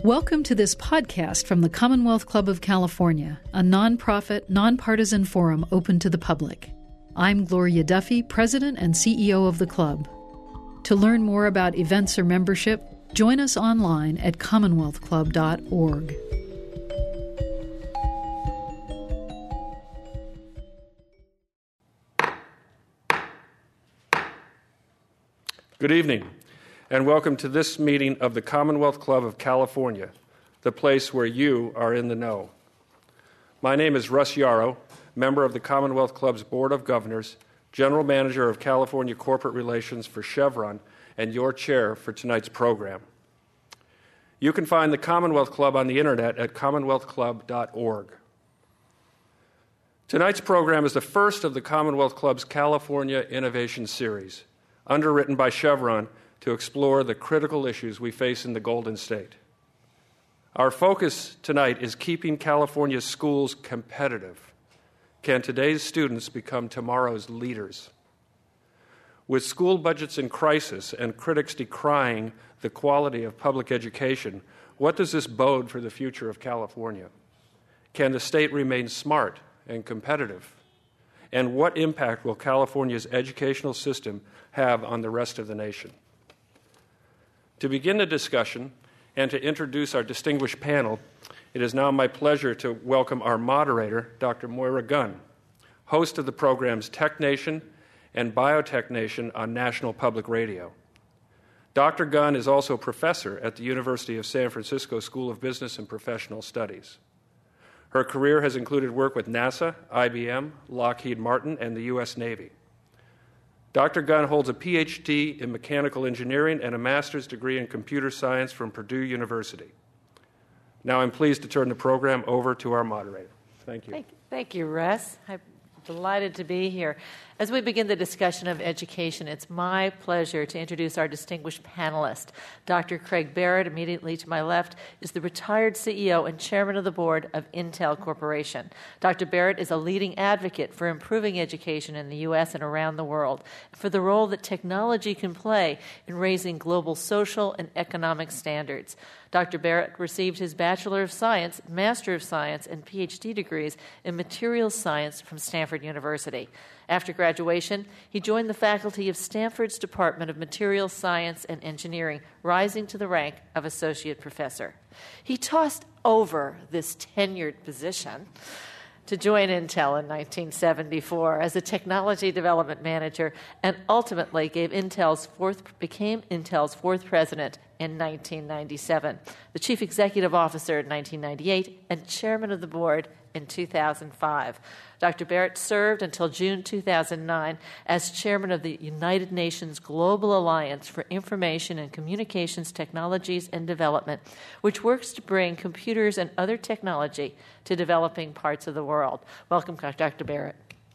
Welcome to this podcast from the Commonwealth Club of California, a nonprofit, nonpartisan forum open to the public. I'm Gloria Duffy, President and CEO of the club. To learn more about events or membership, join us online at commonwealthclub.org. Good evening, and welcome to this meeting of the Commonwealth Club of California, the place where you are in the know. My name is Russ Yarrow, member of the Commonwealth Club's Board of Governors, General Manager of California Corporate Relations for Chevron, and your chair for tonight's program. You can find the Commonwealth Club on the internet at commonwealthclub.org. Tonight's program is the first of the Commonwealth Club's California Innovation Series, underwritten by Chevron to explore the critical issues we face in the Golden State. Our focus tonight is keeping California's schools competitive. Can today's students become tomorrow's leaders? With school budgets in crisis and critics decrying the quality of public education, what does this bode for the future of California? Can the state remain smart and competitive? And what impact will California's educational system have on the rest of the nation? To begin the discussion and to introduce our distinguished panel, it is now my pleasure to welcome our moderator, Dr. Moira Gunn, host of the programs Tech Nation and Biotech Nation on National Public Radio. Dr. Gunn is also professor at the University of San Francisco School of Business and Professional Studies. Her career has included work with NASA, IBM, Lockheed Martin, and the U.S. Navy. Dr. Gunn holds a PhD in mechanical engineering and a master's degree in computer science from Purdue University. Now I'm pleased to turn the program over to our moderator. Thank you. Thank you, Russ. I'm delighted to be here. As we begin the discussion of education, it's my pleasure to introduce our distinguished panelist. Dr. Craig Barrett, immediately to my left, is the retired CEO and chairman of the board of Intel Corporation. Dr. Barrett is a leading advocate for improving education in the U.S. and around the world, for the role that technology can play in raising global social and economic standards. Dr. Barrett received his Bachelor of Science, Master of Science, and PhD degrees in Materials Science from Stanford University. After graduation, he joined the faculty of Stanford's Department of Materials Science and Engineering, rising to the rank of Associate Professor. He tossed over this tenured position to join Intel in 1974 as a technology development manager and ultimately became Intel's fourth president in 1997, the chief executive officer in 1998, and chairman of the board in 2005. Dr. Barrett served until June 2009 as chairman of the United Nations Global Alliance for Information and Communications Technologies and Development, which works to bring computers and other technology to developing parts of the world. Welcome, Dr. Barrett.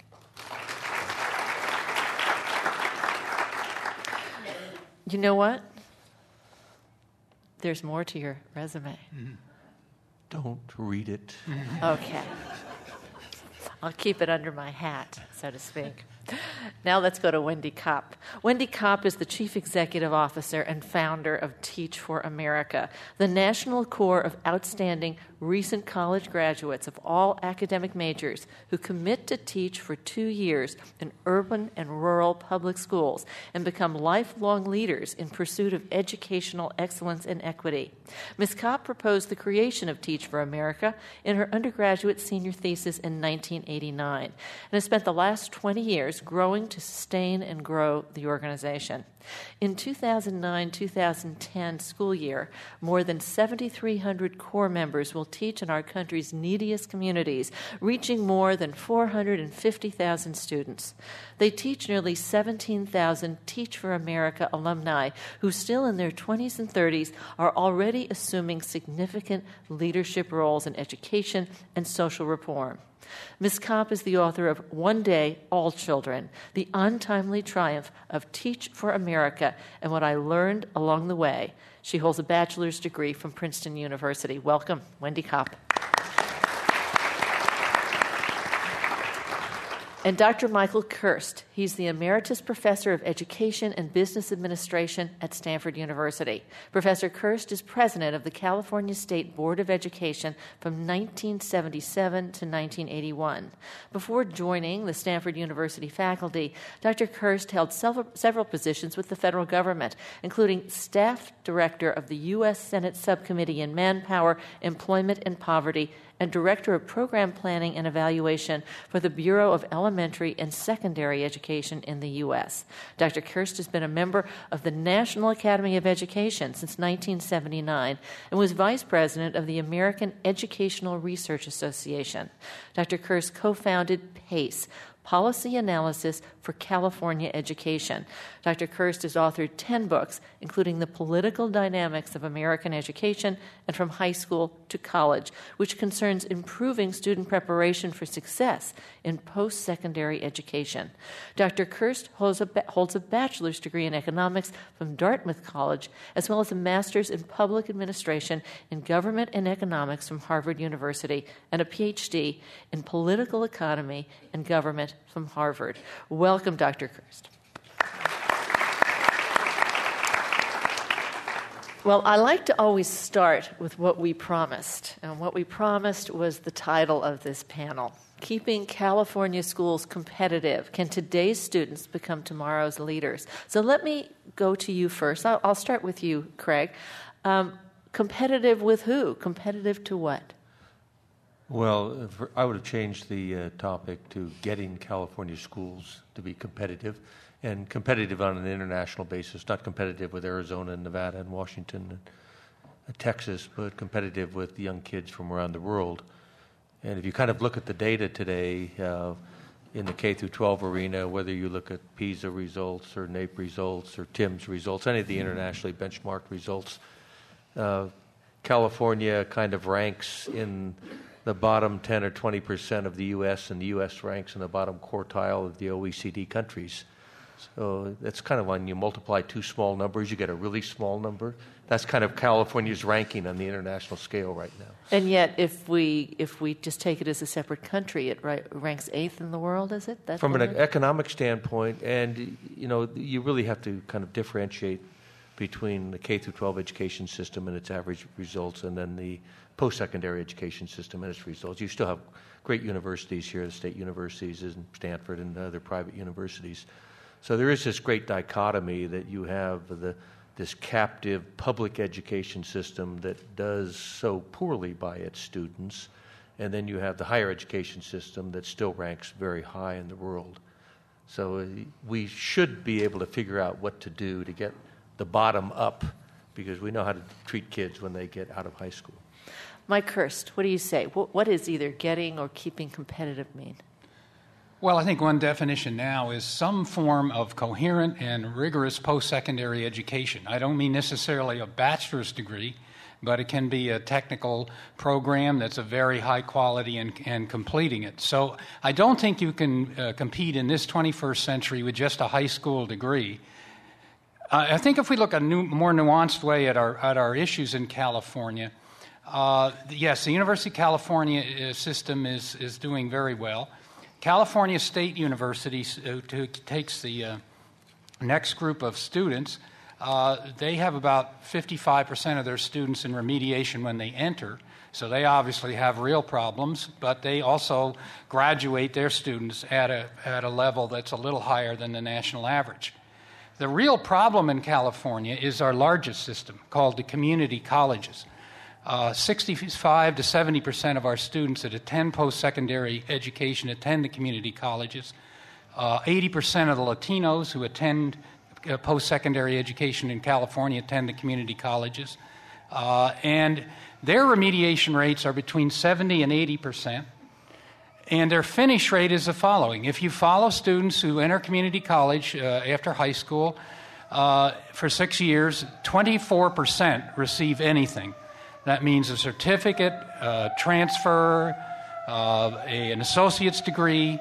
You know what? There's more to your resume. Don't read it. Okay. I'll keep it under my hat, so to speak. Now let's go to Wendy Kopp. Wendy Kopp is the Chief Executive Officer and founder of Teach for America, the national core of outstanding recent college graduates of all academic majors who commit to teach for 2 years in urban and rural public schools and become lifelong leaders in pursuit of educational excellence and equity. Ms. Kopp proposed the creation of Teach for America in her undergraduate senior thesis in 1989 and has spent the last 20 years growing to sustain and grow the organization. In 2009-2010 school year, more than 7,300 core members will teach in our country's neediest communities, reaching more than 450,000 students. They teach nearly 17,000 Teach for America alumni who, still in their 20s and 30s, are already assuming significant leadership roles in education and social reform. Ms. Kopp is the author of One Day, All Children, The Untimely Triumph of Teach for America and What I Learned Along the Way. She holds a bachelor's degree from Princeton University. Welcome, Wendy Kopp. and Dr. Michael Kirst. He's the Emeritus Professor of Education and Business Administration at Stanford University. Professor Kirst is president of the California State Board of Education from 1977 to 1981. Before joining the Stanford University faculty, Dr. Kirst held several positions with the federal government, including staff director of the U.S. Senate Subcommittee on Manpower, Employment, and Poverty, and Director of Program Planning and Evaluation for the Bureau of Elementary and Secondary Education in the U.S. Dr. Kirst has been a member of the National Academy of Education since 1979 and was Vice President of the American Educational Research Association. Dr. Kirst co-founded PACE, Policy Analysis for California Education. Dr. Kirst has authored 10 books, including The Political Dynamics of American Education and From High School to College, which concerns improving student preparation for success in post-secondary education. Dr. Kirst holds a bachelor's degree in economics from Dartmouth College, as well as a master's in public administration in government and economics from Harvard University, and a PhD in political economy and government from Harvard. Welcome, Dr. Kirst. Well, I like to always start with what we promised. And what we promised was the title of this panel, Keeping California Schools Competitive. Can today's students become tomorrow's leaders? So let me go to you first. I'll start with you, Craig. Competitive with who? Competitive to what? Well, I would have changed the topic to getting California schools to be competitive, and competitive on an international basis, not competitive with Arizona and Nevada and Washington and Texas, but competitive with young kids from around the world. And if you kind of look at the data today in the K through 12 arena, whether you look at PISA results or NAEP results or TIMSS results, any of the internationally benchmarked results, California kind of ranks in the bottom 10 or 20% of the U.S., and the U.S. ranks in the bottom quartile of the OECD countries. So that's kind of when you multiply two small numbers, you get a really small number. That's kind of California's ranking on the international scale right now. And yet, if we just take it as a separate country, it ranks 8th in the world, is it? From an economic standpoint, and you really have to kind of differentiate between the K through 12 education system and its average results, and then the post-secondary education system and its results. You still have great universities here, the state universities and Stanford and other private universities. So there is this great dichotomy that you have this captive public education system that does so poorly by its students, and then you have the higher education system that still ranks very high in the world. So we should be able to figure out what to do to get the bottom up, because we know how to treat kids when they get out of high school. Mike Kirst, what do you say? What does either getting or keeping competitive mean? Well, I think one definition now is some form of coherent and rigorous post-secondary education. I don't mean necessarily a bachelor's degree, but it can be a technical program that's of very high quality and completing it. So I don't think you can compete in this 21st century with just a high school degree. I think if we look a more nuanced way at our issues in California, yes, the University of California system is doing very well. California State University takes the next group of students. They have about 55% of their students in remediation when they enter, so they obviously have real problems, but they also graduate their students at a level that's a little higher than the national average. The real problem in California is our largest system, called the community colleges. 65 to 70% of our students that attend post-secondary education attend the community colleges. 80% of the Latinos who attend post-secondary education in California attend the community colleges. And their remediation rates are between 70 and 80%. And their finish rate is the following. If you follow students who enter community college after high school for 6 years, 24% receive anything. That means a certificate, transfer, an associate's degree.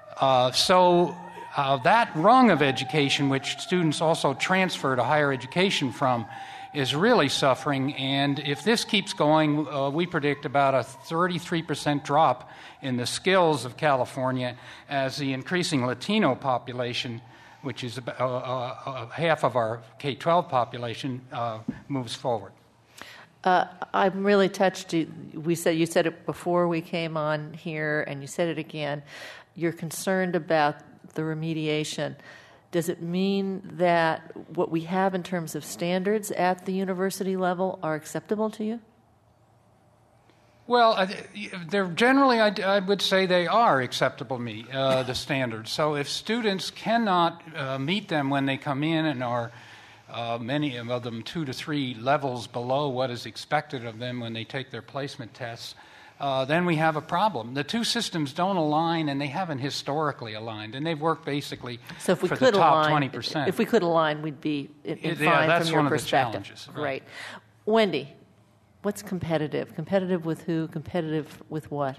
So that rung of education, which students also transfer to higher education from, is really suffering. And if this keeps going, we predict about a 33% drop in the skills of California as the increasing Latino population, which is about half of our K-12 population, moves forward. I'm really touched. You said it before we came on here, and you said it again. You're concerned about the remediation. Does it mean that what we have in terms of standards at the university level are acceptable to you? Well, they're generally, I would say they are acceptable to me, the standards. So if students cannot meet them when they come in and are many of them 2 to 3 levels below what is expected of them when they take their placement tests, then we have a problem. The two systems don't align, and they haven't historically aligned, and they've worked basically for the top 20%. If we could align, we'd be fine that's from your one perspective. Of the challenges, right. Wendy, what's competitive? Competitive with who? Competitive with what?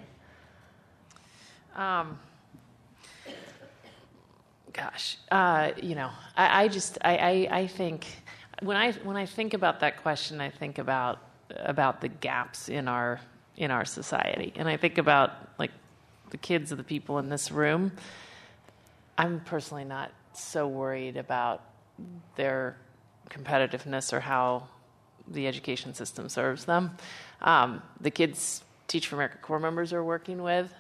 I think when I think about that question, I think about the gaps in our society, and I think about like the kids of the people in this room. I'm personally not so worried about their competitiveness or how the education system serves them. The kids Teach for America Corps members are working with.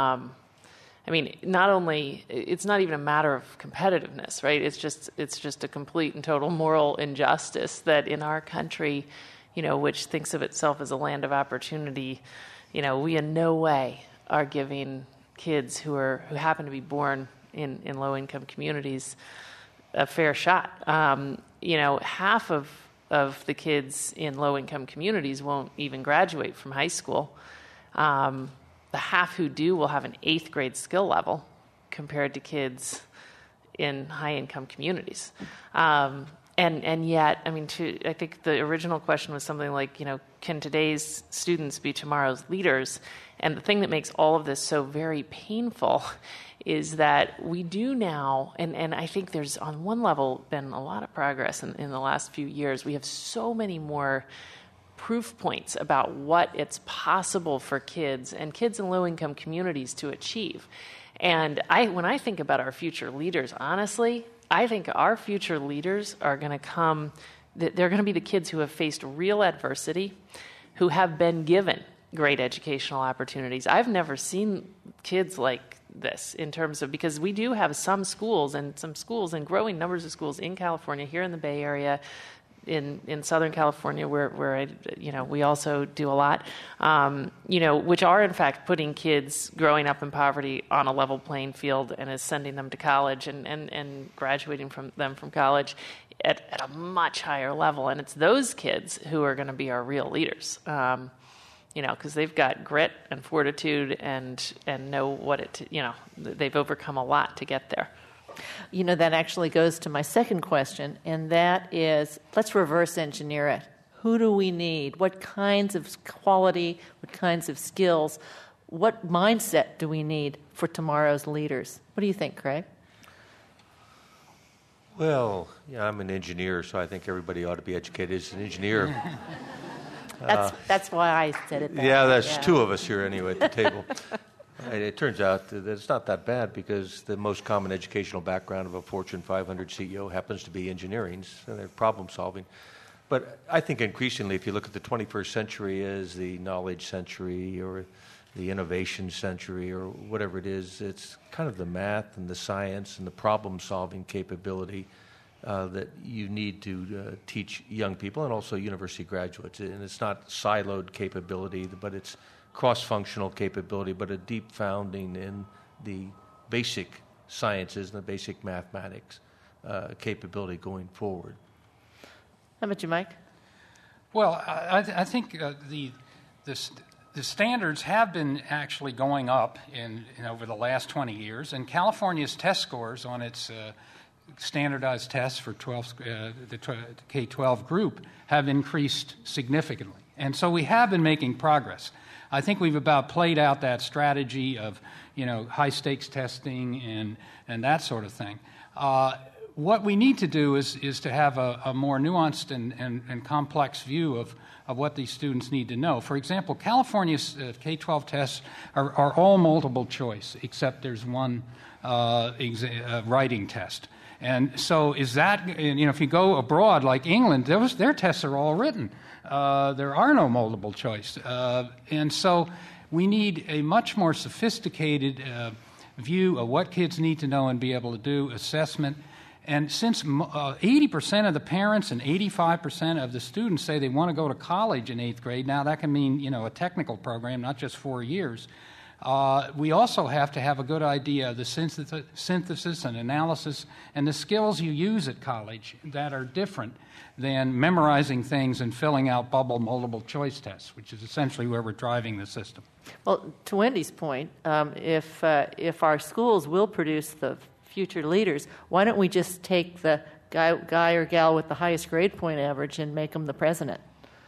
Not only, it's not even a matter of competitiveness, right? It's just a complete and total moral injustice that in our country, which thinks of itself as a land of opportunity, we in no way are giving kids who happen to be born in low-income communities a fair shot. Half of the kids in low-income communities won't even graduate from high school. The half who do will have an 8th grade skill level compared to kids in high-income communities. And yet, I think the original question was something like, can today's students be tomorrow's leaders? And the thing that makes all of this so very painful is that we do now, and I think there's on one level been a lot of progress in the last few years. We have so many more proof points about what it's possible for kids and kids in low-income communities to achieve. And when I think about our future leaders, honestly, I think our future leaders are going to they're going to be the kids who have faced real adversity, who have been given great educational opportunities. I've never seen kids like this in terms of, because we do have some schools and growing numbers of schools in California, here in the Bay Area, in Southern California, where we also do a lot, which are in fact putting kids growing up in poverty on a level playing field and is sending them to college and graduating from college at a much higher level. And it's those kids who are going to be our real leaders, because they've got grit and fortitude and know they've overcome a lot to get there. That actually goes to my second question, and that is, let's reverse engineer it. Who do we need? What kinds of quality, what kinds of skills, what mindset do we need for tomorrow's leaders? What do you think, Craig? Well, I'm an engineer, so I think everybody ought to be educated as an engineer. That's why I said it. There's two of us here anyway at the table. It turns out that it's not that bad, because the most common educational background of a Fortune 500 CEO happens to be engineering, so they're problem solving. But I think increasingly, if you look at the 21st century as the knowledge century or the innovation century or whatever it is, it's kind of the math and the science and the problem solving capability that you need to teach young people and also university graduates. And it's not siloed capability, but it's cross-functional capability, but a deep founding in the basic sciences and the basic mathematics capability going forward. How about you, Mike? Well, I think the standards have been actually going up in over the last 20 years, and California's test scores on its standardized tests for the K-12 group have increased significantly. And so we have been making progress. I think we've about played out that strategy of, high-stakes testing and that sort of thing. what we need to do is to have a more nuanced and complex view of what these students need to know. For example, California's K-12 tests are all multiple choice, except there's one writing test. And so is that, if you go abroad like England, their tests are all written. There are no multiple choice. And so we need a much more sophisticated view of what kids need to know and be able to do, assessment. And since 80% of the parents and 85% of the students say they want to go to college in 8th grade, now that can mean, a technical program, not just 4 years. We also have to have a good idea of the synthesis and analysis and the skills you use at college that are different than memorizing things and filling out bubble multiple choice tests, which is essentially where we're driving the system. Well, to Wendy's point, if our schools will produce the future leaders, why don't we just take the guy or gal with the highest grade point average and make them the president?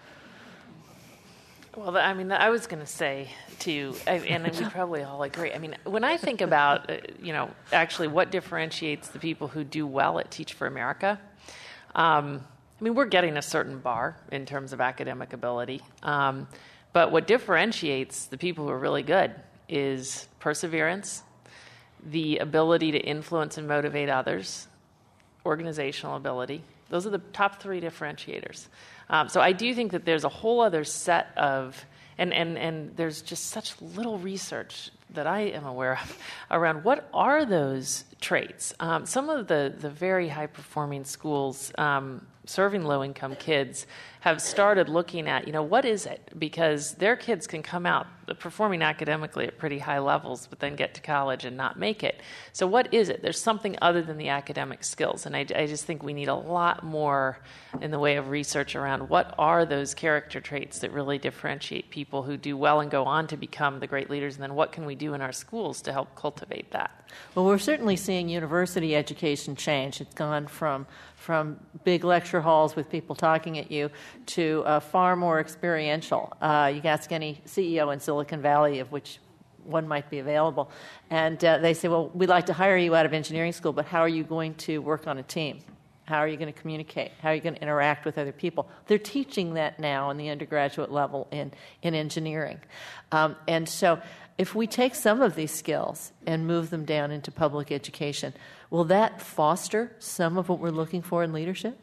Well, I was going to say to you, and we probably all agree. When I think about, actually what differentiates the people who do well at Teach for America, we're getting a certain bar in terms of academic ability. But what differentiates the people who are really good is perseverance, the ability to influence and motivate others, organizational ability. Those are the top 3 differentiators. So I do think that there's a whole other set of, and there's just such little research that I am aware of around what are those traits. Some of the very high-performing schools serving low-income kids have started looking at, what is it? Because their kids can come out performing academically at pretty high levels, but then get to college and not make it. So what is it? There's something other than the academic skills. And I just think we need a lot more in the way of research around what are those character traits that really differentiate people who do well and go on to become the great leaders, and then what can we do in our schools to help cultivate that? Well, we're certainly seeing university education change. It's gone from big lecture halls with people talking at you to far more experiential. You can ask any CEO in Silicon Valley, of which one might be available, and they say, well, we'd like to hire you out of engineering school, but how are you going to work on a team? How are you going to communicate? How are you going to interact with other people? They're teaching that now in the undergraduate level in engineering. And so if we take some of these skills and move them down into public education, will that foster some of what we're looking for in leadership?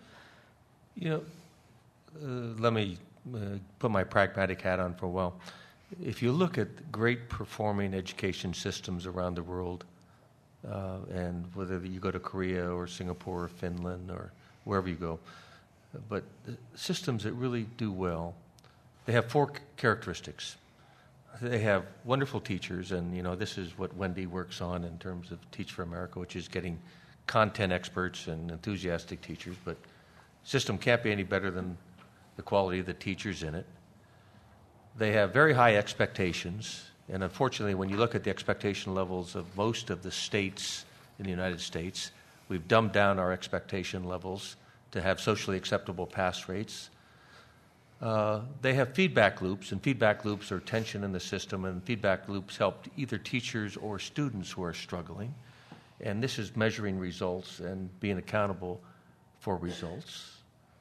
Let me put my pragmatic hat on for a while. If you look at great performing education systems around the world, and whether you go to Korea or Singapore or Finland or wherever you go, but systems that really do well, they have 4 characteristics. They have wonderful teachers, and this is what Wendy works on in terms of Teach for America, which is getting content experts and enthusiastic teachers, but system can't be any better than the quality of the teachers in it. They have very high expectations, and unfortunately, when you look at the expectation levels of most of the states in the United States, we've dumbed down our expectation levels to have socially acceptable pass rates. They have feedback loops, and feedback loops are tension in the system, and feedback loops help either teachers or students who are struggling. And this is measuring results and being accountable for results.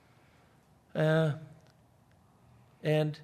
And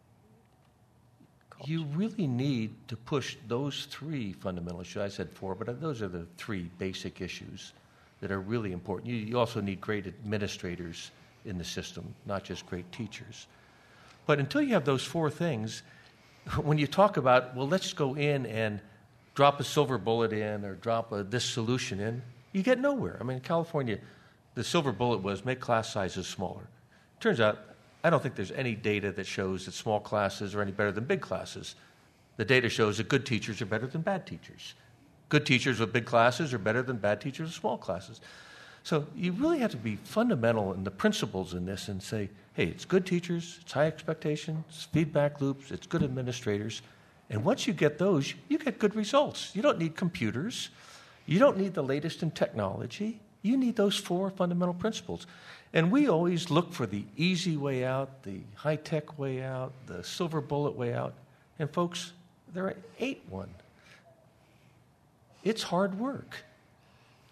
you really need to push those 3 fundamental issues. I said 4, but those are the 3 basic issues that are really important. You also need great administrators in the system, not just great teachers. But until you have those 4 things, when you talk about, well, let's go in and drop a silver bullet in or drop this solution in, you get nowhere. In California, the silver bullet was make class sizes smaller. Turns out, I don't think there's any data that shows that small classes are any better than big classes. The data shows that good teachers are better than bad teachers. Good teachers with big classes are better than bad teachers with small classes. So you really have to be fundamental in the principles in this and say, hey, it's good teachers, it's high expectations, it's feedback loops, it's good administrators. And once you get those, you get good results. You don't need computers. You don't need the latest in technology. You need those 4 fundamental principles. And we always look for the easy way out, the high-tech way out, the silver bullet way out. And folks, there ain't one. It's hard work.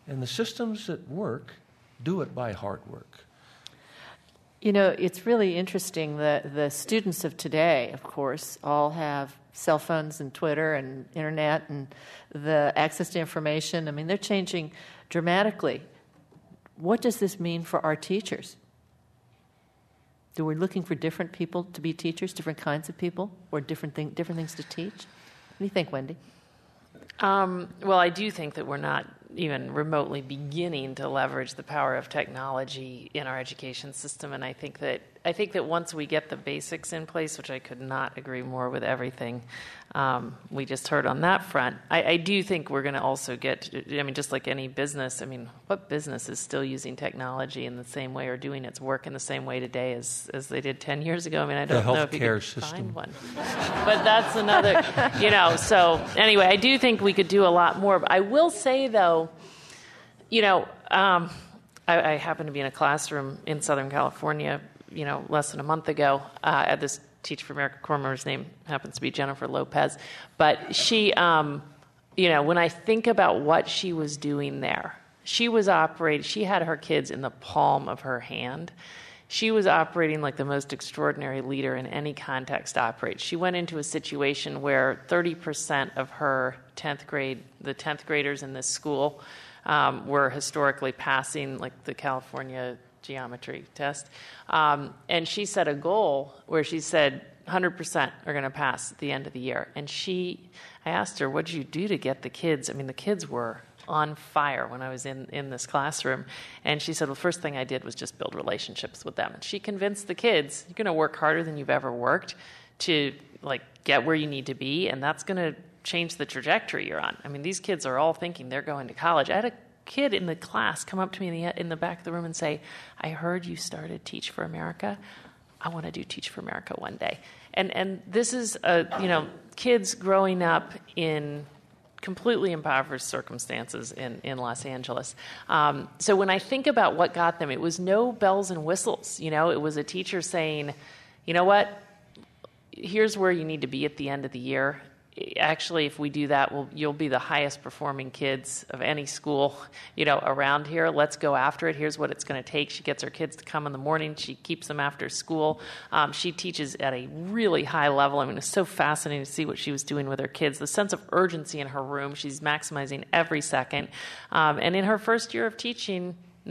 And the systems that work do it by hard work. You know, it's really interesting that the students of today, of course, all have cell phones and Twitter and internet and the access to information. I mean, they're changing dramatically. What does this mean for our teachers? Do we looking for different people to be teachers, different kinds of people, or different things to teach? What do you think, Wendy? Well, I do think that we're not even remotely beginning to leverage the power of technology in our education system, and I think that once we get the basics in place, which I could not agree more with everything we just heard on that front, I do think we're going to also get, I mean, just like any business, I mean, what business is still using technology in the same way or doing its work in the same way today as they did 10 years ago? I mean, I don't know if you could find one. But that's another, so anyway, I do think we could do a lot more. I will say, though, I happen to be in a classroom in Southern California, less than a month ago at this Teach for America corps. His name happens to be Jennifer Lopez. But she, when I think about what she was doing there, she had her kids in the palm of her hand. She was operating like the most extraordinary leader in any context operates. She went into a situation where 30% of her the 10th graders in this school were historically passing like the California geometry test. And she set a goal where she said 100% are going to pass at the end of the year. And I asked her, what did you do to get the kids? I mean, the kids were on fire when I was in this classroom. And she said, well, first thing I did was just build relationships with them. And she convinced the kids, you're going to work harder than you've ever worked to get where you need to be, and that's going to change the trajectory you're on. I mean, these kids are all thinking they're going to college. I had a kid in the class come up to me in the back of the room and say, I heard you started Teach for America. I want to do Teach for America one day. And this is, kids growing up in completely impoverished circumstances in Los Angeles. So when I think about what got them, it was no bells and whistles. It was a teacher saying, you know what, here's where you need to be at the end of the year. Actually, if we do that, you'll be the highest performing kids of any school, around here. Let's go after it. Here's what it's going to take. She gets her kids to come in the morning. She keeps them after school. She teaches at a really high level. I mean, it's so fascinating to see what she was doing with her kids. The sense of urgency in her room. She's maximizing every second. And in her first year of teaching,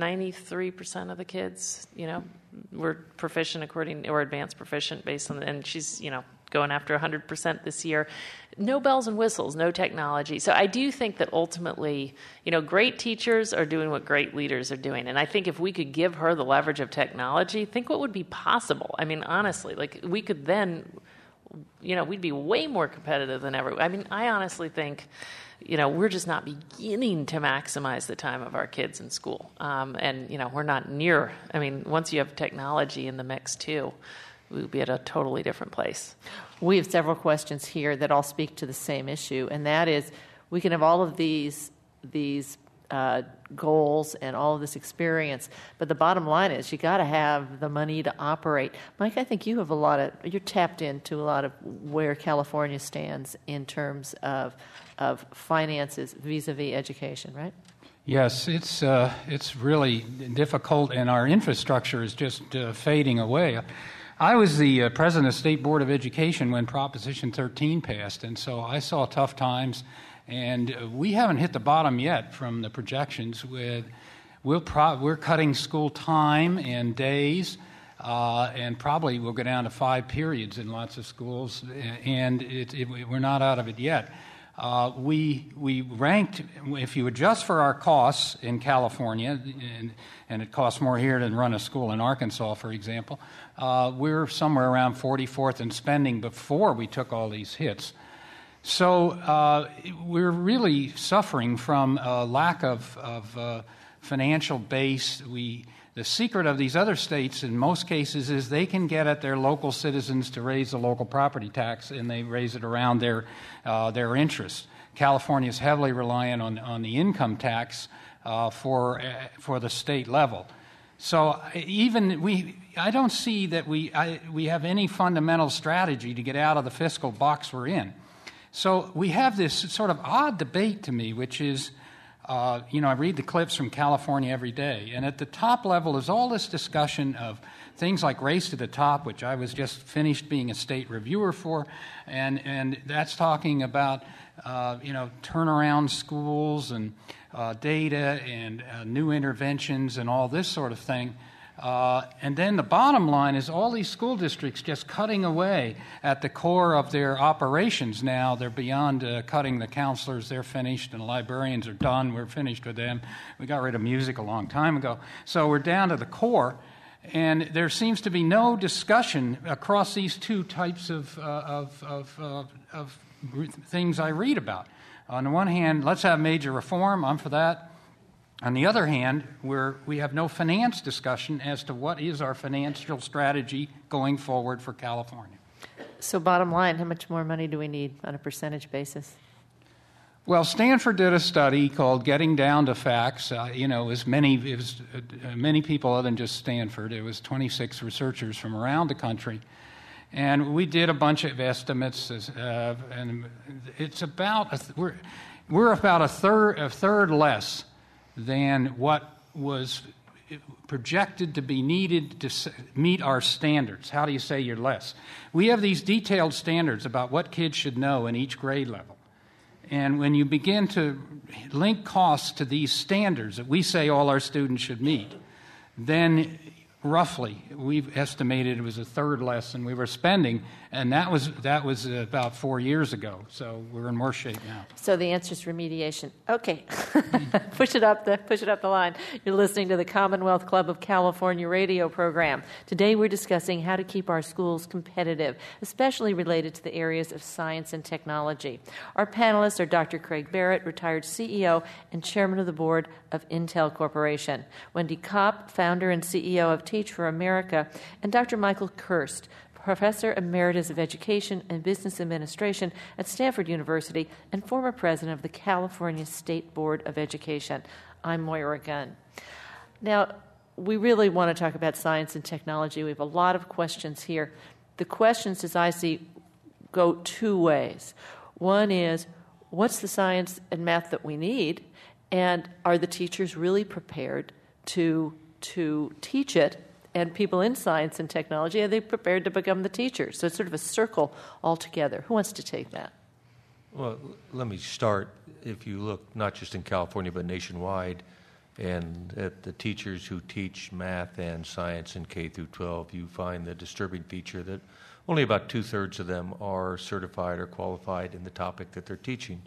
93% of the kids, were proficient or advanced proficient based on, and she's, going after 100% this year. No bells and whistles, no technology. So I do think that ultimately, great teachers are doing what great leaders are doing. And I think if we could give her the leverage of technology, think what would be possible. I mean, honestly, we could then, we'd be way more competitive than ever. I mean, I honestly think, we're just not beginning to maximize the time of our kids in school. And, we're not near, once you have technology in the mix too, we'll be at a totally different place. We have several questions here that all speak to the same issue, and that is we can have all of these goals and all of this experience, but the bottom line is you got to have the money to operate. Mike, I think you have you're tapped into a lot of where California stands in terms of finances vis-a-vis education, right? Yes, it's really difficult, and our infrastructure is just fading away. I was the president of the State Board of Education when Proposition 13 passed, and so I saw tough times, and we haven't hit the bottom yet from the projections. We're cutting school time and days, and probably we'll go down to 5 periods in lots of schools, and we're not out of it yet. We ranked, if you adjust for our costs in California, and it costs more here than run a school in Arkansas, for example, we're somewhere around 44th in spending before we took all these hits. So we're really suffering from a lack of financial base. The secret of these other states, in most cases, is they can get at their local citizens to raise the local property tax, and they raise it around their interests. California is heavily reliant on the income tax for the state level. So I don't see that we have any fundamental strategy to get out of the fiscal box we're in. So we have this sort of odd debate to me, which is I read the clips from California every day, and at the top level is all this discussion of things like Race to the Top, which I was just finished being a state reviewer for, and that's talking about turnaround schools and data and new interventions and all this sort of thing. And then the bottom line is all these school districts just cutting away at the core of their operations now. They're beyond cutting the counselors. They're finished, and the librarians are done. We're finished with them. We got rid of music a long time ago. So we're down to the core, and there seems to be no discussion across these two types of things I read about. On the one hand, let's have major reform. I'm for that. On the other hand, we have no finance discussion as to what is our financial strategy going forward for California. So bottom line, how much more money do we need on a percentage basis? Well, Stanford did a study called Getting Down to Facts. It was many people other than just Stanford. It was 26 researchers from around the country. And we did a bunch of estimates, and it's about we're about a third less than what was projected to be needed to meet our standards. How do you say you're less? We have these detailed standards about what kids should know in each grade level. And when you begin to link costs to these standards that we say all our students should meet, then roughly we've estimated it was a third less than we were spending, and that was about 4 years ago. So we're in worse shape now. So the answer is remediation. Okay, push it up the line. You're listening to the Commonwealth Club of California radio program. Today we're discussing how to keep our schools competitive, especially related to the areas of science and technology. Our panelists are Dr. Craig Barrett, retired CEO and chairman of the board of Intel Corporation; Wendy Kopp, founder and CEO of Teach for America; and Dr. Michael Kirst, Professor Emeritus of Education and Business Administration at Stanford University and former president of the California State Board of Education. I'm Moira Gunn. Now, we really want to talk about science and technology. We have a lot of questions here. The questions, as I see, go two ways. One is, what's the science and math that we need? And are the teachers really prepared to teach it? And people in science and technology, are they prepared to become the teachers? So it's sort of a circle altogether. Who wants to take that? Well, let me start. If you look not just in California but nationwide, and at the teachers who teach math and science in K through 12, you find the disturbing feature that only about 2/3 of them are certified or qualified in the topic that they're teaching.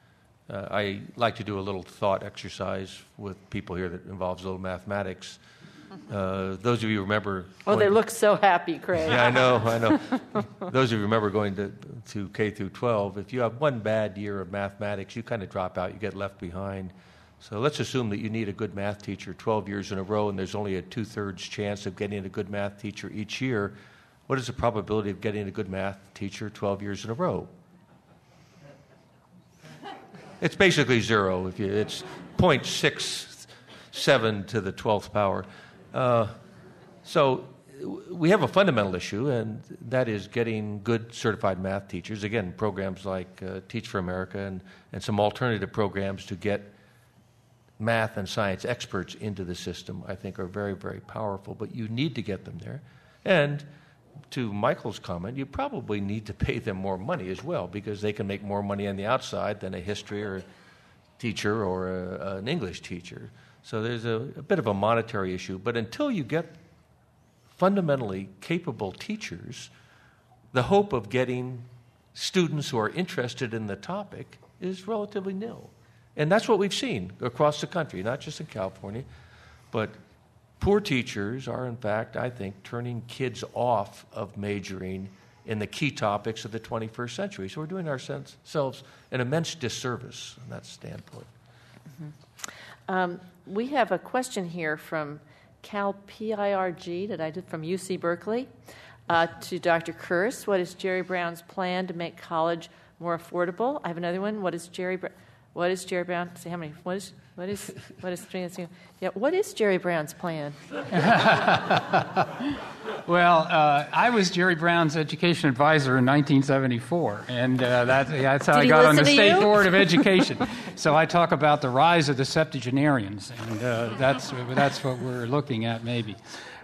I like to do a little thought exercise with people here that involves a little mathematics. Those of you who remember... Oh, they look so happy, Craig. Yeah, I know. Those of you who remember going to K through 12, if you have one bad year of mathematics, you kind of drop out, you get left behind. So let's assume that you need a good math teacher 12 years in a row, and there's only a 2/3 chance of getting a good math teacher each year. What is the probability of getting a good math teacher 12 years in a row? It's basically zero. It's 0.67 to the 12th power. So we have a fundamental issue, and that is getting good certified math teachers. Again, programs like Teach for America and some alternative programs to get math and science experts into the system, I think, are very, very powerful. But you need to get them there. And to Michael's comment, you probably need to pay them more money as well, because they can make more money on the outside than a history or teacher or an English teacher. So there's a bit of a monetary issue. But until you get fundamentally capable teachers, the hope of getting students who are interested in the topic is relatively nil. And that's what we've seen across the country, not just in California. But poor teachers are, in fact, I think, turning kids off of majoring in the key topics of the 21st century. So we're doing ourselves an immense disservice from that standpoint. Mm-hmm. We have a question here from Cal PIRG from UC Berkeley to Dr. Kirst. What is Jerry Brown's plan to make college more affordable? I have another one. What is Jerry Brown? Say how many? What What is transhuman? Yeah, what is Jerry Brown's plan? Well, I was Jerry Brown's education advisor in 1974, and that's how I got on the State Board of Education. So I talk about the rise of the septuagenarians, and that's what we're looking at maybe.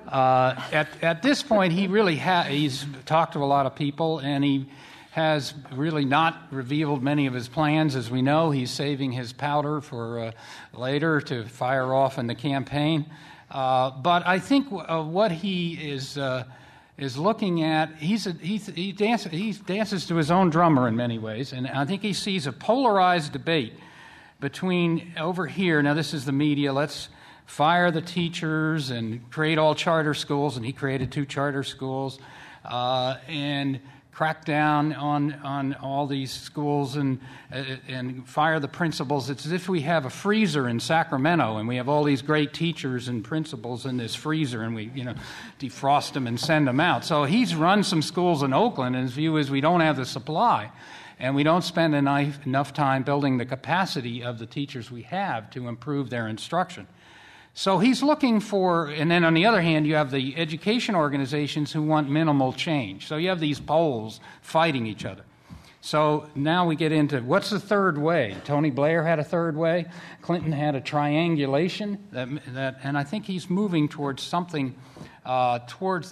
At this point, he really he's talked to a lot of people, and he has really not revealed many of his plans. As we know, he's saving his powder for later to fire off in the campaign. But I think what he is looking at, he dances to his own drummer in many ways, and I think he sees a polarized debate between over here. Now, this is the media. Let's fire the teachers and create all charter schools, and he created 2 charter schools, and crack down on all these schools and fire the principals. It's as if we have a freezer in Sacramento and we have all these great teachers and principals in this freezer, and we defrost them and send them out. So he's run some schools in Oakland, and his view is we don't have the supply, and we don't spend enough time building the capacity of the teachers we have to improve their instruction. So he's looking for, and then on the other hand, you have the education organizations who want minimal change. So you have these poles fighting each other. So now we get into what's the third way? Tony Blair had a third way. Clinton had a triangulation, and I think he's moving towards something, towards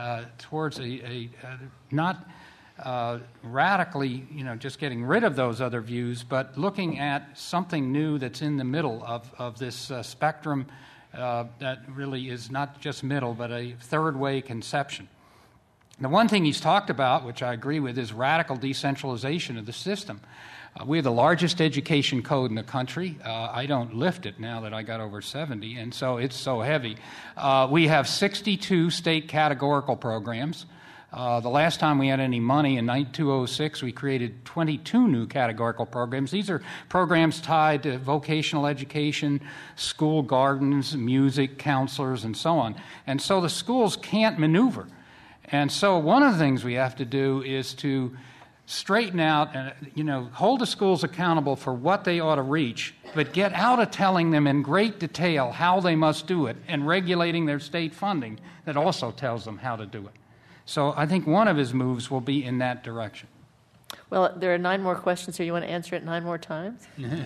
a not radically, just getting rid of those other views, but looking at something new that's in the middle of this spectrum that really is not just middle, but a third-way conception. The one thing he's talked about, which I agree with, is radical decentralization of the system. We have the largest education code in the country. I don't lift it now that I got over 70, and so it's so heavy. We have 62 state categorical programs. The last time we had any money, in 2006, we created 22 new categorical programs. These are programs tied to vocational education, school gardens, music, counselors, and so on. And so the schools can't maneuver. And so one of the things we have to do is to straighten out and, hold the schools accountable for what they ought to reach, but get out of telling them in great detail how they must do it and regulating their state funding that also tells them how to do it. So I think one of his moves will be in that direction. Well, there are 9 more questions here. You want to answer it 9 more times?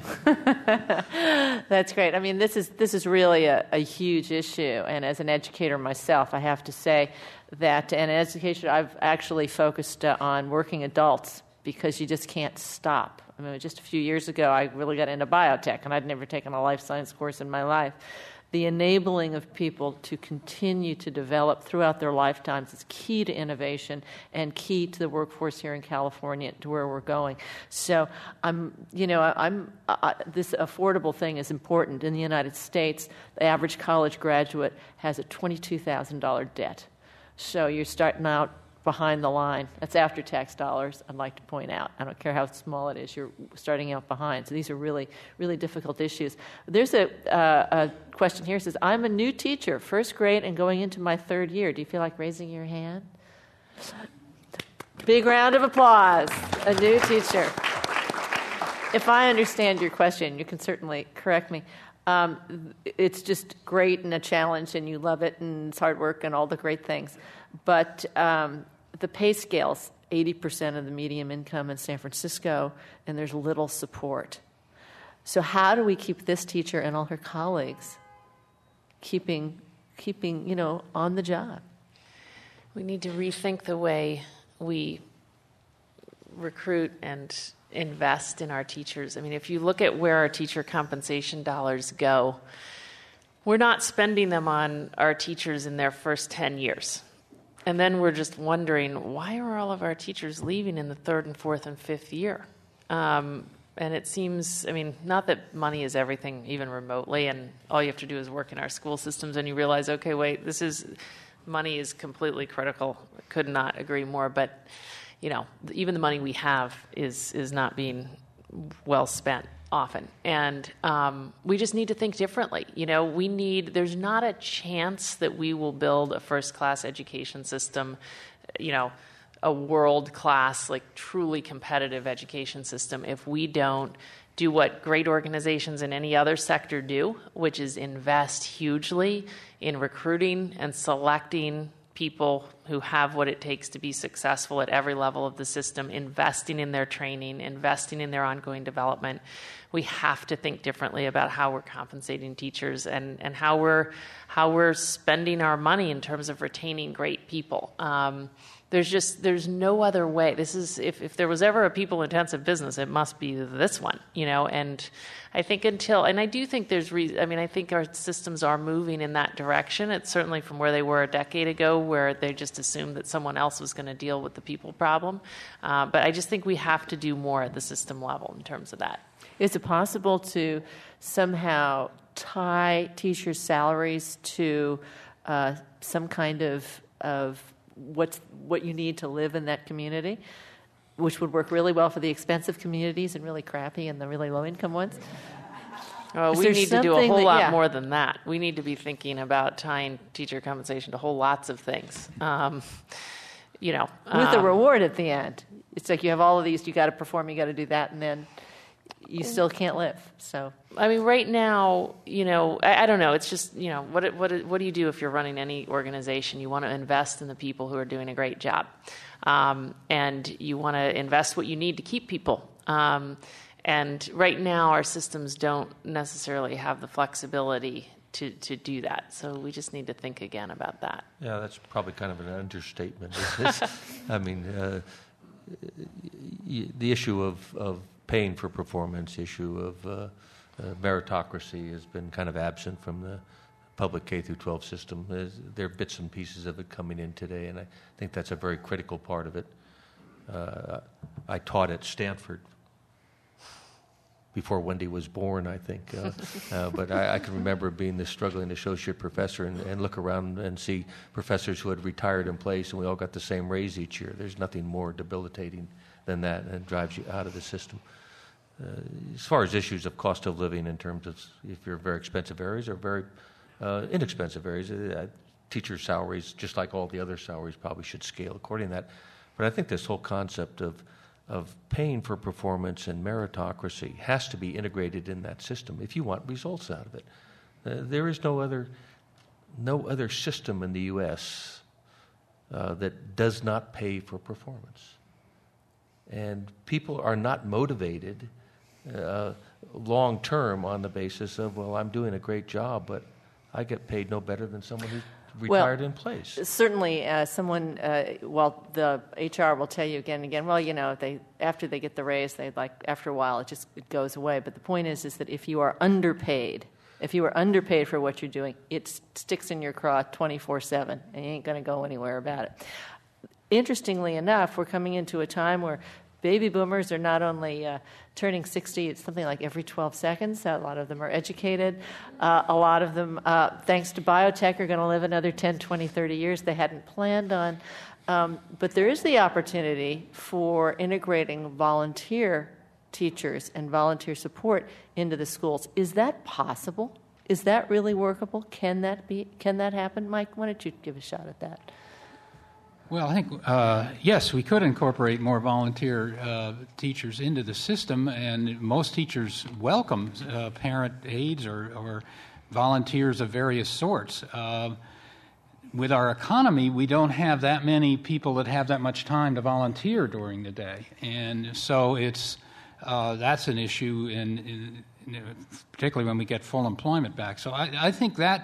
That's great. I mean, this is really a huge issue. And as an educator myself, I have to say that in education, I've actually focused on working adults because you just can't stop. I mean, just a few years ago, I really got into biotech, and I'd never taken a life science course in my life. The enabling of people to continue to develop throughout their lifetimes is key to innovation and key to the workforce here in California, to where we're going. So this affordable thing is important. In the United States, the average college graduate has a $22,000 debt. So you're starting out behind the line. That's after-tax dollars, I'd like to point out. I don't care how small it is, you're starting out behind. So these are really, really difficult issues. There's a question here. It says, I'm a new teacher, first grade and going into my 3rd year. Do you feel like raising your hand? Big round of applause. A new teacher. If I understand your question, you can certainly correct me. It's just great and a challenge, and you love it, and it's hard work and all the great things. But the pay scale's 80% of the median income in San Francisco, and there's little support. So how do we keep this teacher and all her colleagues keeping on the job? We need to rethink the way we recruit and invest in our teachers. I mean, if you look at where our teacher compensation dollars go, we're not spending them on our teachers in their first 10 years. And then we're just wondering, why are all of our teachers leaving in the 3rd and 4th and 5th year? And it seems, not that money is everything, even remotely, and all you have to do is work in our school systems and you realize, okay, wait, money is completely critical. Could not agree more, but, even the money we have is not being well spent often. And we just need to think differently. There's not a chance that we will build a first-class education system, a world-class, truly competitive education system if we don't do what great organizations in any other sector do, which is invest hugely in recruiting and selecting people who have what it takes to be successful at every level of the system, investing in their training, investing in their ongoing development. We have to think differently about how we're compensating teachers and how we're spending our money in terms of retaining great people. There's no other way. This is, if there was ever a people-intensive business, it must be this one, and I think I do think I think our systems are moving in that direction. It's certainly from where they were a decade ago, where they just assumed that someone else was going to deal with the people problem. But I just think we have to do more at the system level in terms of that. Is it possible to somehow tie teachers' salaries to some kind of what you need to live in that community, which would work really well for the expensive communities and really crappy in the really low-income ones? We need to do a whole lot more than that. We need to be thinking about tying teacher compensation to whole lots of things. With a reward at the end. It's like you have all of these, you got to perform, you got to do that, and then you still can't live. So right now, I don't know. It's just, what do you do if you're running any organization? You want to invest in the people who are doing a great job, and you want to invest what you need to keep people. And right now, our systems don't necessarily have the flexibility to do that. So we just need to think again about that. Yeah, that's probably kind of an understatement. The issue of paying for performance, issue of meritocracy has been kind of absent from the public K through 12 system. There are bits and pieces of it coming in today, and I think that's a very critical part of it. I taught at Stanford before Wendy was born, I think. But I can remember being the struggling associate professor and look around and see professors who had retired in place, and we all got the same raise each year. There's nothing more debilitating than that, and it drives you out of the system. As far as issues of cost of living in terms of if you're very expensive areas or very inexpensive areas, teacher salaries, just like all the other salaries, probably should scale according to that. But I think this whole concept of paying for performance and meritocracy has to be integrated in that system if you want results out of it. There is no other system in the U.S. That does not pay for performance. And people are not motivated long term on the basis of, well, I'm doing a great job, but I get paid no better than someone who's retired in place. Certainly, someone, the HR will tell you again and again, well, after they get the raise, after a while, it goes away. But the point is that if you are underpaid for what you're doing, it sticks in your craw 24/7, and you ain't going to go anywhere about it. Interestingly enough, we're coming into a time where baby boomers are not only turning 60, it's something like every 12 seconds. A lot of them are educated. A lot of them, thanks to biotech, are going to live another 10, 20, 30 years they hadn't planned on. But there is the opportunity for integrating volunteer teachers and volunteer support into the schools. Is that possible? Is that really workable? Can that happen? Mike, why don't you give a shot at that? Well, I think, yes, we could incorporate more volunteer teachers into the system, and most teachers welcome parent aides or volunteers of various sorts. With our economy, we don't have that many people that have that much time to volunteer during the day, and so that's an issue, in particularly when we get full employment back. So I think that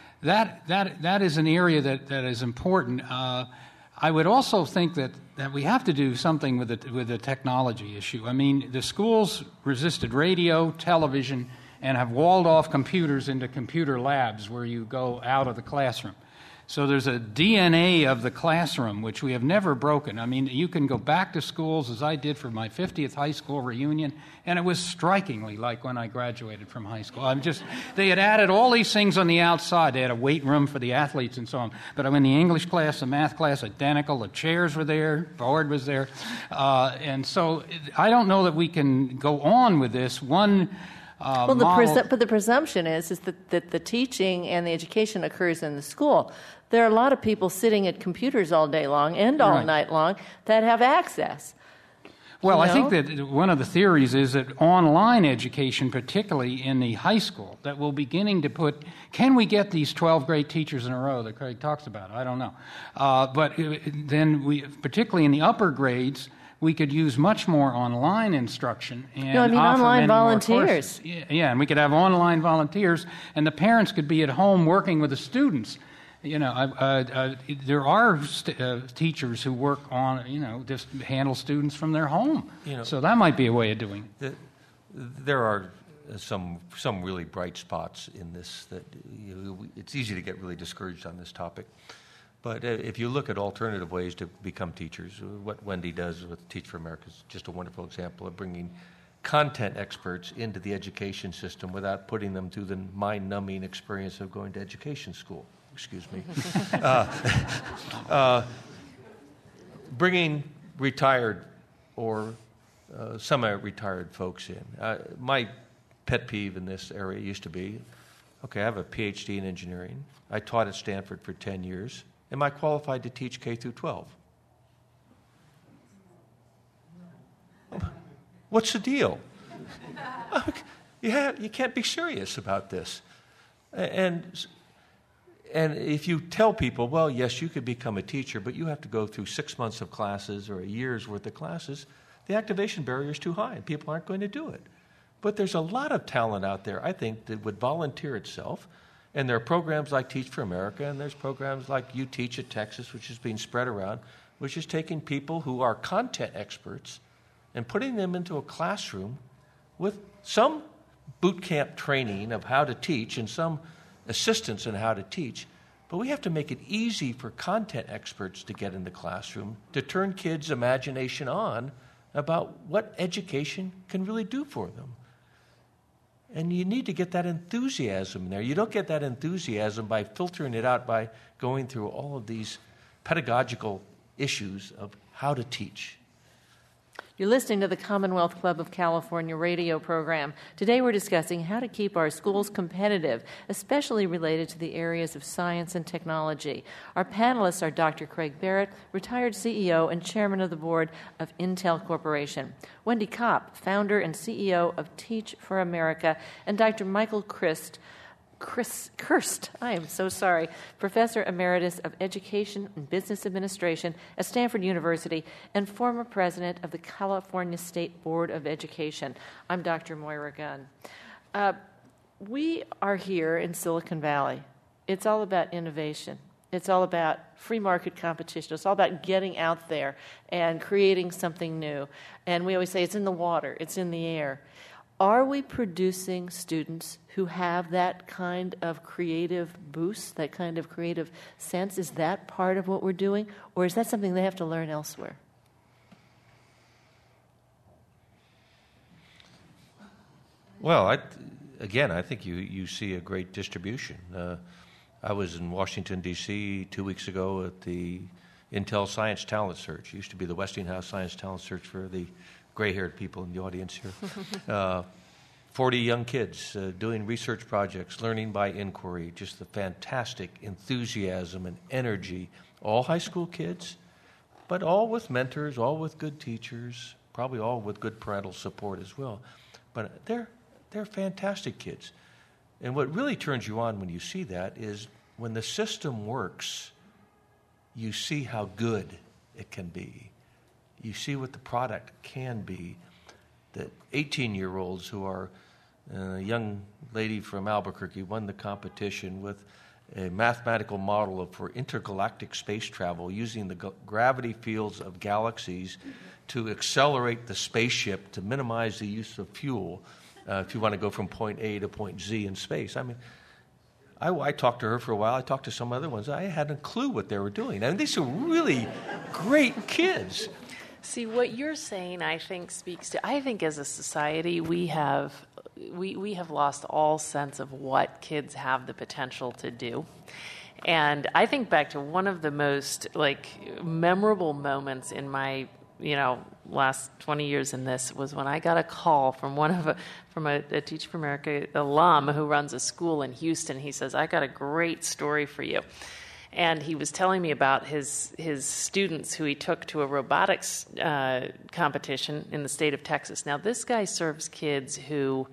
is an area that is important. I would also think that we have to do something with the technology issue. I mean, the schools resisted radio, television, and have walled off computers into computer labs where you go out of the classroom. So there's a DNA of the classroom which we have never broken. I mean, you can go back to schools, as I did for my 50th high school reunion, and it was strikingly like when I graduated from high school. They had added all these things on the outside. They had a weight room for the athletes and so on. But in the English class, the math class, identical. The chairs were there, board was there. And so I don't know that we can go on with this. But the presumption is that the teaching and the education occurs in the school. There are a lot of people sitting at computers all day long and all night long that have access. Well, You I know? think that one of the theories is that online education, particularly in the high school, that we're beginning to put, can we get these 12 great teachers in a row that Craig talks about? I don't know. But then we, particularly in the upper grades, we could use much more online instruction and No, I mean offer online many more volunteers. courses. Yeah, and we could have online volunteers, and the parents could be at home working with the students. You know, there are teachers who work on, just handle students from their home. So that might be a way of doing it. There are some really bright spots in this that it's easy to get really discouraged on this topic. But if you look at alternative ways to become teachers, what Wendy does with Teach for America is just a wonderful example of bringing content experts into the education system without putting them through the mind-numbing experience of going to education school. Excuse me. Bringing retired or semi-retired folks in. My pet peeve in this area used to be, okay, I have a PhD in engineering. I taught at Stanford for 10 years. Am I qualified to teach K through 12? What's the deal? You can't be serious about this. And if you tell people, well, yes, you could become a teacher, but you have to go through 6 months of classes or a year's worth of classes, the activation barrier is too high, and people aren't going to do it. But there's a lot of talent out there, I think, that would volunteer itself. And there are programs like Teach for America, and there's programs like You Teach at Texas, which is being spread around, which is taking people who are content experts and putting them into a classroom with some boot camp training of how to teach and some assistance in how to teach. But we have to make it easy for content experts to get in the classroom, to turn kids' imagination on about what education can really do for them. And you need to get that enthusiasm there. You don't get that enthusiasm by filtering it out by going through all of these pedagogical issues of how to teach. You're listening to the Commonwealth Club of California radio program. Today we're discussing how to keep our schools competitive, especially related to the areas of science and technology. Our panelists are Dr. Craig Barrett, retired CEO and chairman of the board of Intel Corporation, Wendy Kopp, founder and CEO of Teach for America, and Dr. Michael Kirst, I am so sorry, Professor Emeritus of Education and Business Administration at Stanford University and former president of the California State Board of Education. I'm Dr. Moira Gunn. We are here in Silicon Valley. It's all about innovation. It's all about free market competition. It's all about getting out there and creating something new. And we always say it's in the water, it's in the air. Are we producing students who have that kind of creative boost, that kind of creative sense? Is that part of what we're doing? Or is that something they have to learn elsewhere? Well, I think you see a great distribution. I was in Washington, D.C. 2 weeks ago at the Intel Science Talent Search. It used to be the Westinghouse Science Talent Search for the gray-haired people in the audience here. 40 young kids doing research projects, learning by inquiry, just the fantastic enthusiasm and energy. All high school kids, but all with mentors, all with good teachers, probably all with good parental support as well. But they're fantastic kids. And what really turns you on when you see that is when the system works, you see how good it can be. You see what the product can be. The 18-year-olds who are a young lady from Albuquerque won the competition with a mathematical model for intergalactic space travel using the gravity fields of galaxies to accelerate the spaceship to minimize the use of fuel if you want to go from point A to point Z in space. I mean, I talked to her for a while. I talked to some other ones. I hadn't a clue what they were doing. I mean, these are really great kids. See, what you're saying, I think, speaks to, I think as a society, we have lost all sense of what kids have the potential to do. And I think back to one of the most, memorable moments in my, last 20 years in this was when I got a call from a Teach for America alum who runs a school in Houston. He says, I got a great story for you. And he was telling me about his students who he took to a robotics competition in the state of Texas. Now, this guy serves kids who,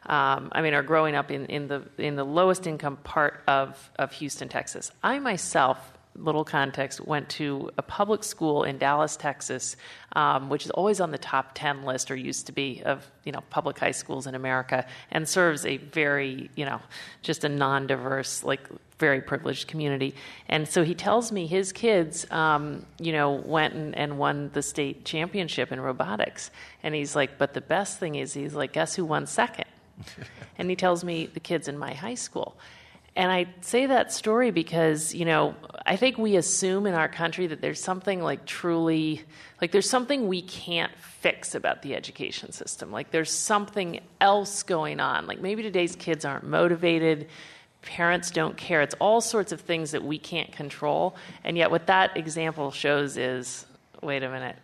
are growing up in the lowest income part of Houston, Texas. I myself, little context, went to a public school in Dallas, Texas, which is always on the top 10 list, or used to be, of public high schools in America, and serves a very just a non-diverse, very privileged community. And so he tells me his kids went and won the state championship in robotics, and he's like, but the best thing is, he's like, guess who won second? And he tells me the kids in my high school. And I say that story because, I think we assume in our country that there's something there's something we can't fix about the education system. There's something else going on. Maybe today's kids aren't motivated, parents don't care. It's all sorts of things that we can't control. And yet what that example shows is, wait a minute,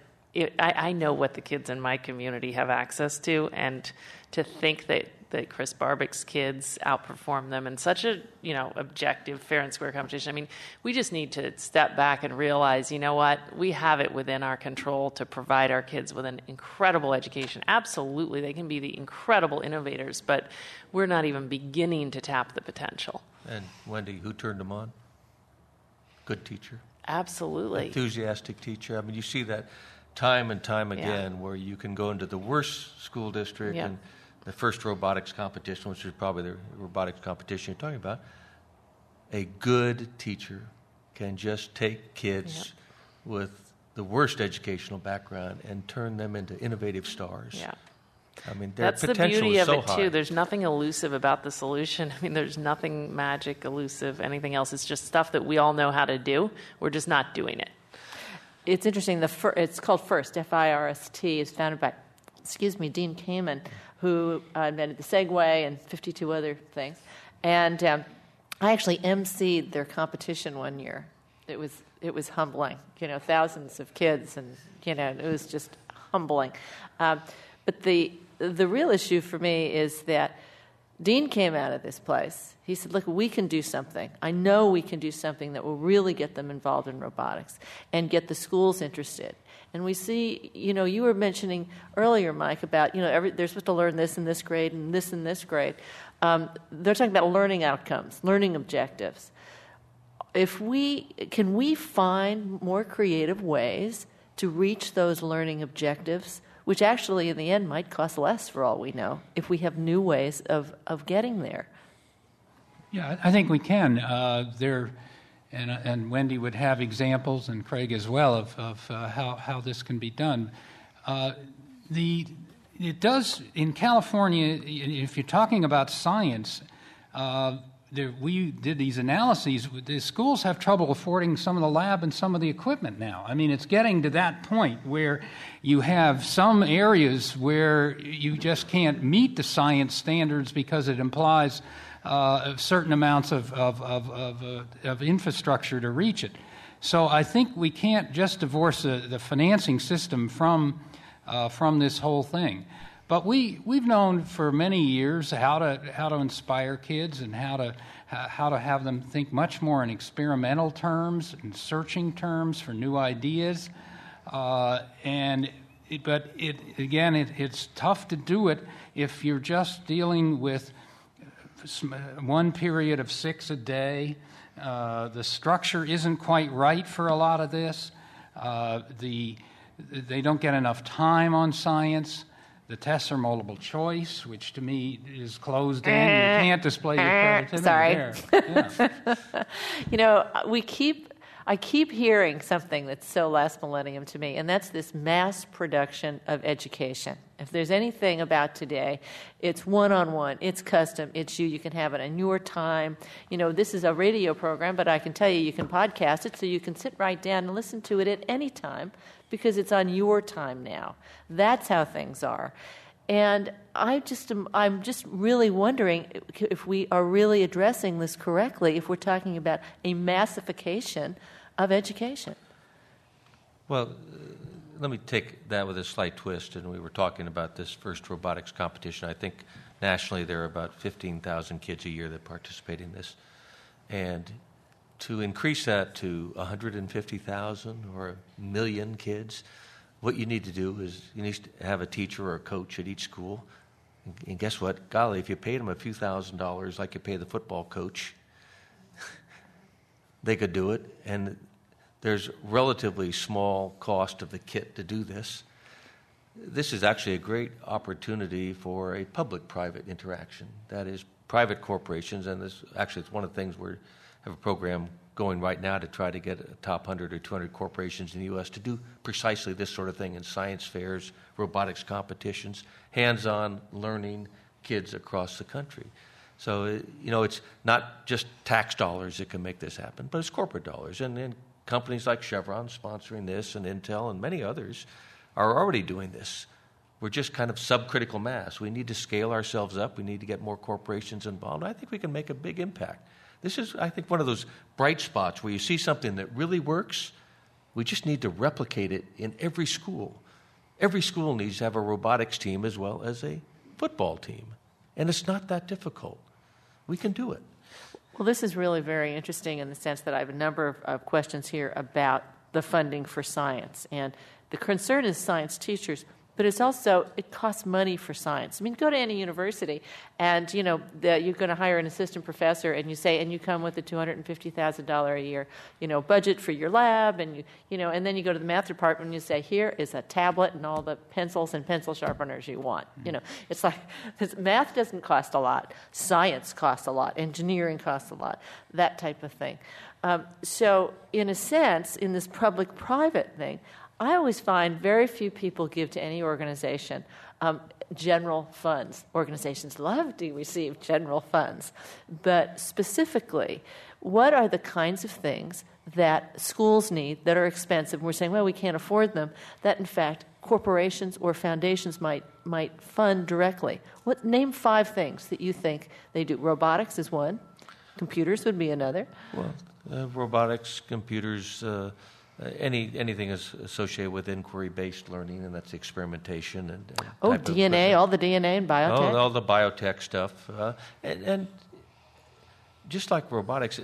I know what the kids in my community have access to, and to think that Chris Barbick's kids outperform them in such a objective, fair and square competition. We just need to step back and realize, what, we have it within our control to provide our kids with an incredible education. Absolutely, they can be the incredible innovators, but we're not even beginning to tap the potential. And Wendy, who turned them on? Good teacher. Absolutely. Enthusiastic teacher. You see that time and time again, where you can go into the worst school district and the first robotics competition, which is probably the robotics competition you're talking about, a good teacher can just take kids with the worst educational background and turn them into innovative stars. Yeah. Their That's the potential beauty is of so it, high. too. There's nothing elusive about the solution. There's nothing magic, elusive, anything else. It's just stuff that we all know how to do. We're just not doing it. It's interesting. It's called FIRST, F-I-R-S-T. It's founded by, Dean Kamen, who invented the Segway and 52 other things. And I actually emceed their competition one year. It was humbling. Thousands of kids, and it was just humbling. But the real issue for me is that Dean came out of this place. He said, look, we can do something. I know we can do something that will really get them involved in robotics and get the schools interested. And we see, you were mentioning earlier, Mike, about, they're supposed to learn this in this grade and this in this grade. They're talking about learning outcomes, learning objectives. Can we find more creative ways to reach those learning objectives, which actually in the end might cost less for all we know, if we have new ways of getting there? Yeah, I think we can. And Wendy would have examples, and Craig as well, of how this can be done. It does, in California, if you're talking about science, we did these analyses. The schools have trouble affording some of the lab and some of the equipment now. It's getting to that point where you have some areas where you just can't meet the science standards because it implies certain amounts of infrastructure to reach it. So I think we can't just divorce the financing system from this whole thing. But we've known for many years how to inspire kids and how to have them think much more in experimental terms and searching terms for new ideas. It's tough to do it if you're just dealing with one period of 6 a day. The structure isn't quite right for a lot of this. They don't get enough time on science. The tests are multiple choice, which to me is closed in. You can't display your creativity there. Yeah. I keep hearing something that's so last millennium to me, and that's this mass production of education. If there's anything about today, it's one-on-one, it's custom, it's you can have it on your time. This is a radio program, but I can tell you can podcast it, so you can sit right down and listen to it at any time because it's on your time now. That's how things are. And I'm just really wondering if we are really addressing this correctly, if we're talking about a massification of education. Well, let me take that with a slight twist. And we were talking about this first robotics competition. I think nationally there are about 15,000 kids a year that participate in this. And to increase that to 150,000 or 1 million kids, what you need to do is you need to have a teacher or a coach at each school. And guess what? Golly, if you paid them a few $1,000s like you pay the football coach, they could do it. And there's relatively small cost of the kit to do this. This is actually a great opportunity for a public-private interaction. That is, private corporations, and this actually it's one of the things we have a program going right now to try to get a top 100 or 200 corporations in the U.S. to do precisely this sort of thing in science fairs, robotics competitions, hands-on learning kids across the country. So, it's not just tax dollars that can make this happen, but it's corporate dollars. And companies like Chevron sponsoring this and Intel and many others are already doing this. We're just kind of subcritical mass. We need to scale ourselves up. We need to get more corporations involved. I think we can make a big impact. This is, I think, one of those bright spots where you see something that really works. We just need to replicate it in every school. Every school needs to have a robotics team as well as a football team. And it's not that difficult. We can do it. Well, this is really very interesting in the sense that I have a number of questions here about the funding for science. And the concern is science teachers, but it's also, it costs money for science. I mean, go to any university and, you're going to hire an assistant professor and you come with a $250,000 a year, budget for your lab and, and then you go to the math department and you say, here is a tablet and all the pencils and pencil sharpeners you want. It's like, math doesn't cost a lot. Science costs a lot. Engineering costs a lot. That type of thing. So in a sense, in this public-private thing, I always find very few people give to any organization general funds. Organizations love to receive general funds. But specifically, what are the kinds of things that schools need that are expensive? We're saying, well, we can't afford them, that in fact corporations or foundations might fund directly. Name 5 things that you think they do. Robotics is one. Computers would be another. Well, robotics, computers, anything is associated with inquiry-based learning, and that's experimentation and DNA, all the DNA and biotech. All the biotech stuff, and just like robotics,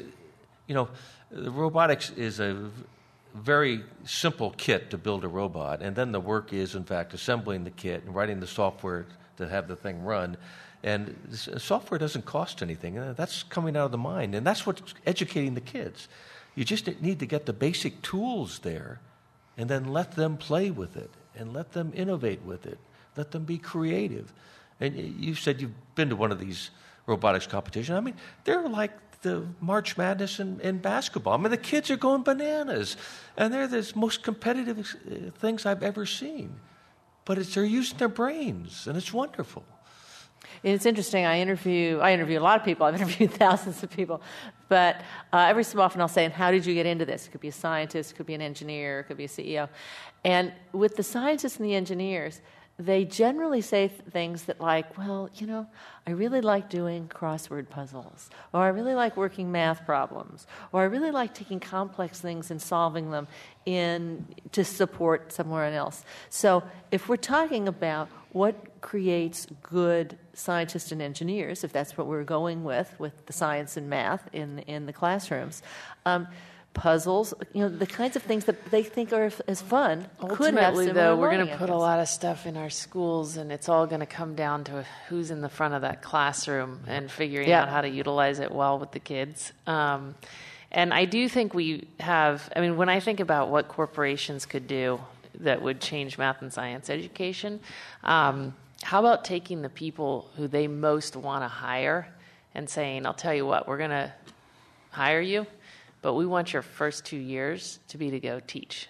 robotics is a very simple kit to build a robot, and then the work is, in fact, assembling the kit and writing the software to have the thing run. And software doesn't cost anything. That's coming out of the mind, and that's what's educating the kids. You just need to get the basic tools there and then let them play with it and let them innovate with it. Let them be creative. And you said you've been to one of these robotics competitions. I mean, they're like the March Madness in basketball. I mean, the kids are going bananas. And they're the most competitive things I've ever seen. But they're using their brains, and it's wonderful. It's interesting. I interview a lot of people. I've interviewed thousands of people. But every so often I'll say, and how did you get into this? It could be a scientist, it could be an engineer, it could be a CEO. And with the scientists and the engineers, they generally say things that like, well, I really like doing crossword puzzles, or I really like working math problems, or I really like taking complex things and solving them to support someone else. So if we're talking about what creates good scientists and engineers, if that's what we're going with the science and math in the classrooms, puzzles, the kinds of things that they think are as fun could have Ultimately, similar though, we're learning going to put a outcomes. lot of stuff in our schools, and it's all going to come down to who's in the front of that classroom and figuring out how to utilize it well with the kids. And I do think we have, when I think about what corporations could do that would change math and science education, how about taking the people who they most want to hire and saying, I'll tell you what, we're going to hire you, but we want your first 2 years to be to go teach.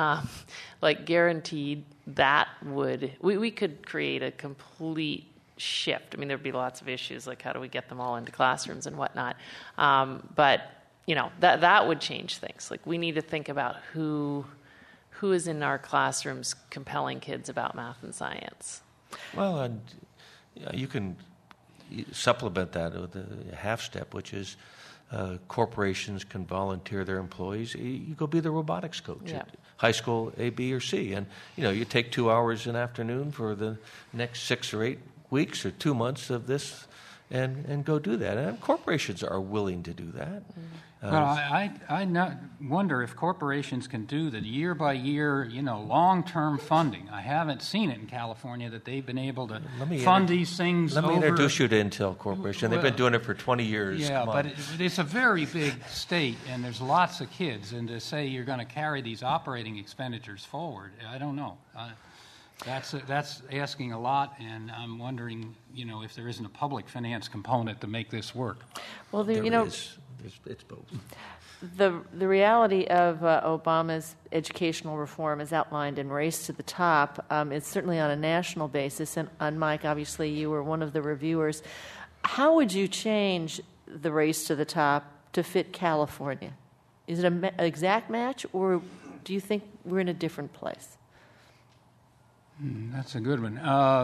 Guaranteed that we could create a complete shift. There'd be lots of issues, like how do we get them all into classrooms and whatnot. But that would change things. Like, we need to think about who is in our classrooms compelling kids about math and science. Well, and you can supplement that with a half step, which is corporations can volunteer their employees. You go be the robotics coach at high school A, B, or C. And, you take 2 hours an afternoon for the next 6 or 8 weeks or 2 months of this, and go do that. And corporations are willing to do that. Well, I wonder if corporations can do the year-by-year, long-term funding. I haven't seen it in California that they've been able to fund these things. Let me introduce you to Intel Corporation. They've been doing it for 20 years. Yeah, but it's a very big state, and there's lots of kids. And to say you're going to carry these operating expenditures forward, I don't know. That's asking a lot, and I'm wondering, if there isn't a public finance component to make this work. Well, There is. It's both. The reality of Obama's educational reform is outlined in Race to the Top. It's certainly on a national basis, and Mike, obviously, you were one of the reviewers. How would you change the Race to the Top to fit California? Is it an exact match, or do you think we're in a different place? That's a good one.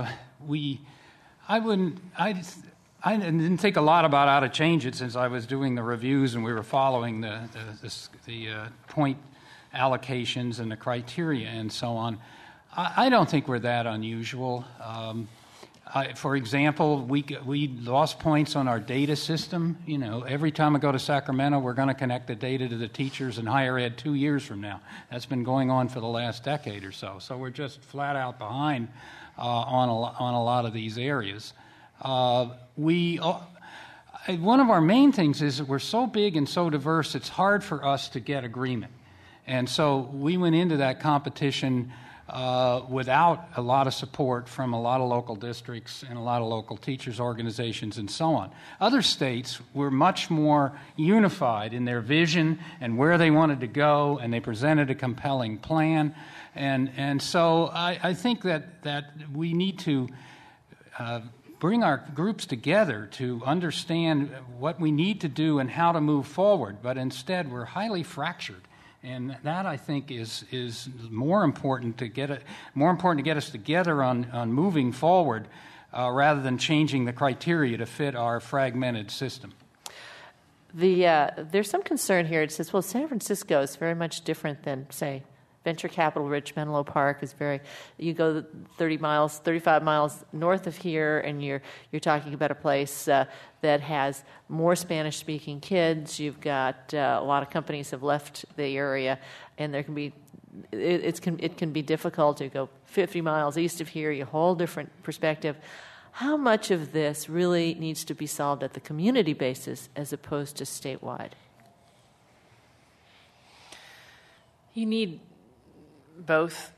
I didn't think a lot about how to change it since I was doing the reviews and we were following the point allocations and the criteria and so on. I don't think we're that unusual. For example, we lost points on our data system. Every time I go to Sacramento, we're going to connect the data to the teachers in higher ed 2 years from now. That's been going on for the last decade or so. So we're just flat out behind on a lot of these areas. One of our main things is that we're so big and so diverse, it's hard for us to get agreement. And so we went into that competition without a lot of support from a lot of local districts and a lot of local teachers' organizations and so on. Other states were much more unified in their vision and where they wanted to go, and they presented a compelling plan. And so I think that we need to bring our groups together to understand what we need to do and how to move forward. But instead, we're highly fractured. And that, I think, is more important to get us together on moving forward rather than changing the criteria to fit our fragmented system. There's some concern here. It says, well, San Francisco is very much different than, say, venture capital rich Menlo Park is you go 35 miles north of here, and you're talking about a place that has more Spanish-speaking kids. You've got a lot of companies have left the area, and there can be it can be difficult to go 50 miles east of here. You whole different perspective. How much of this really needs to be solved at the community basis as opposed to statewide? You need both.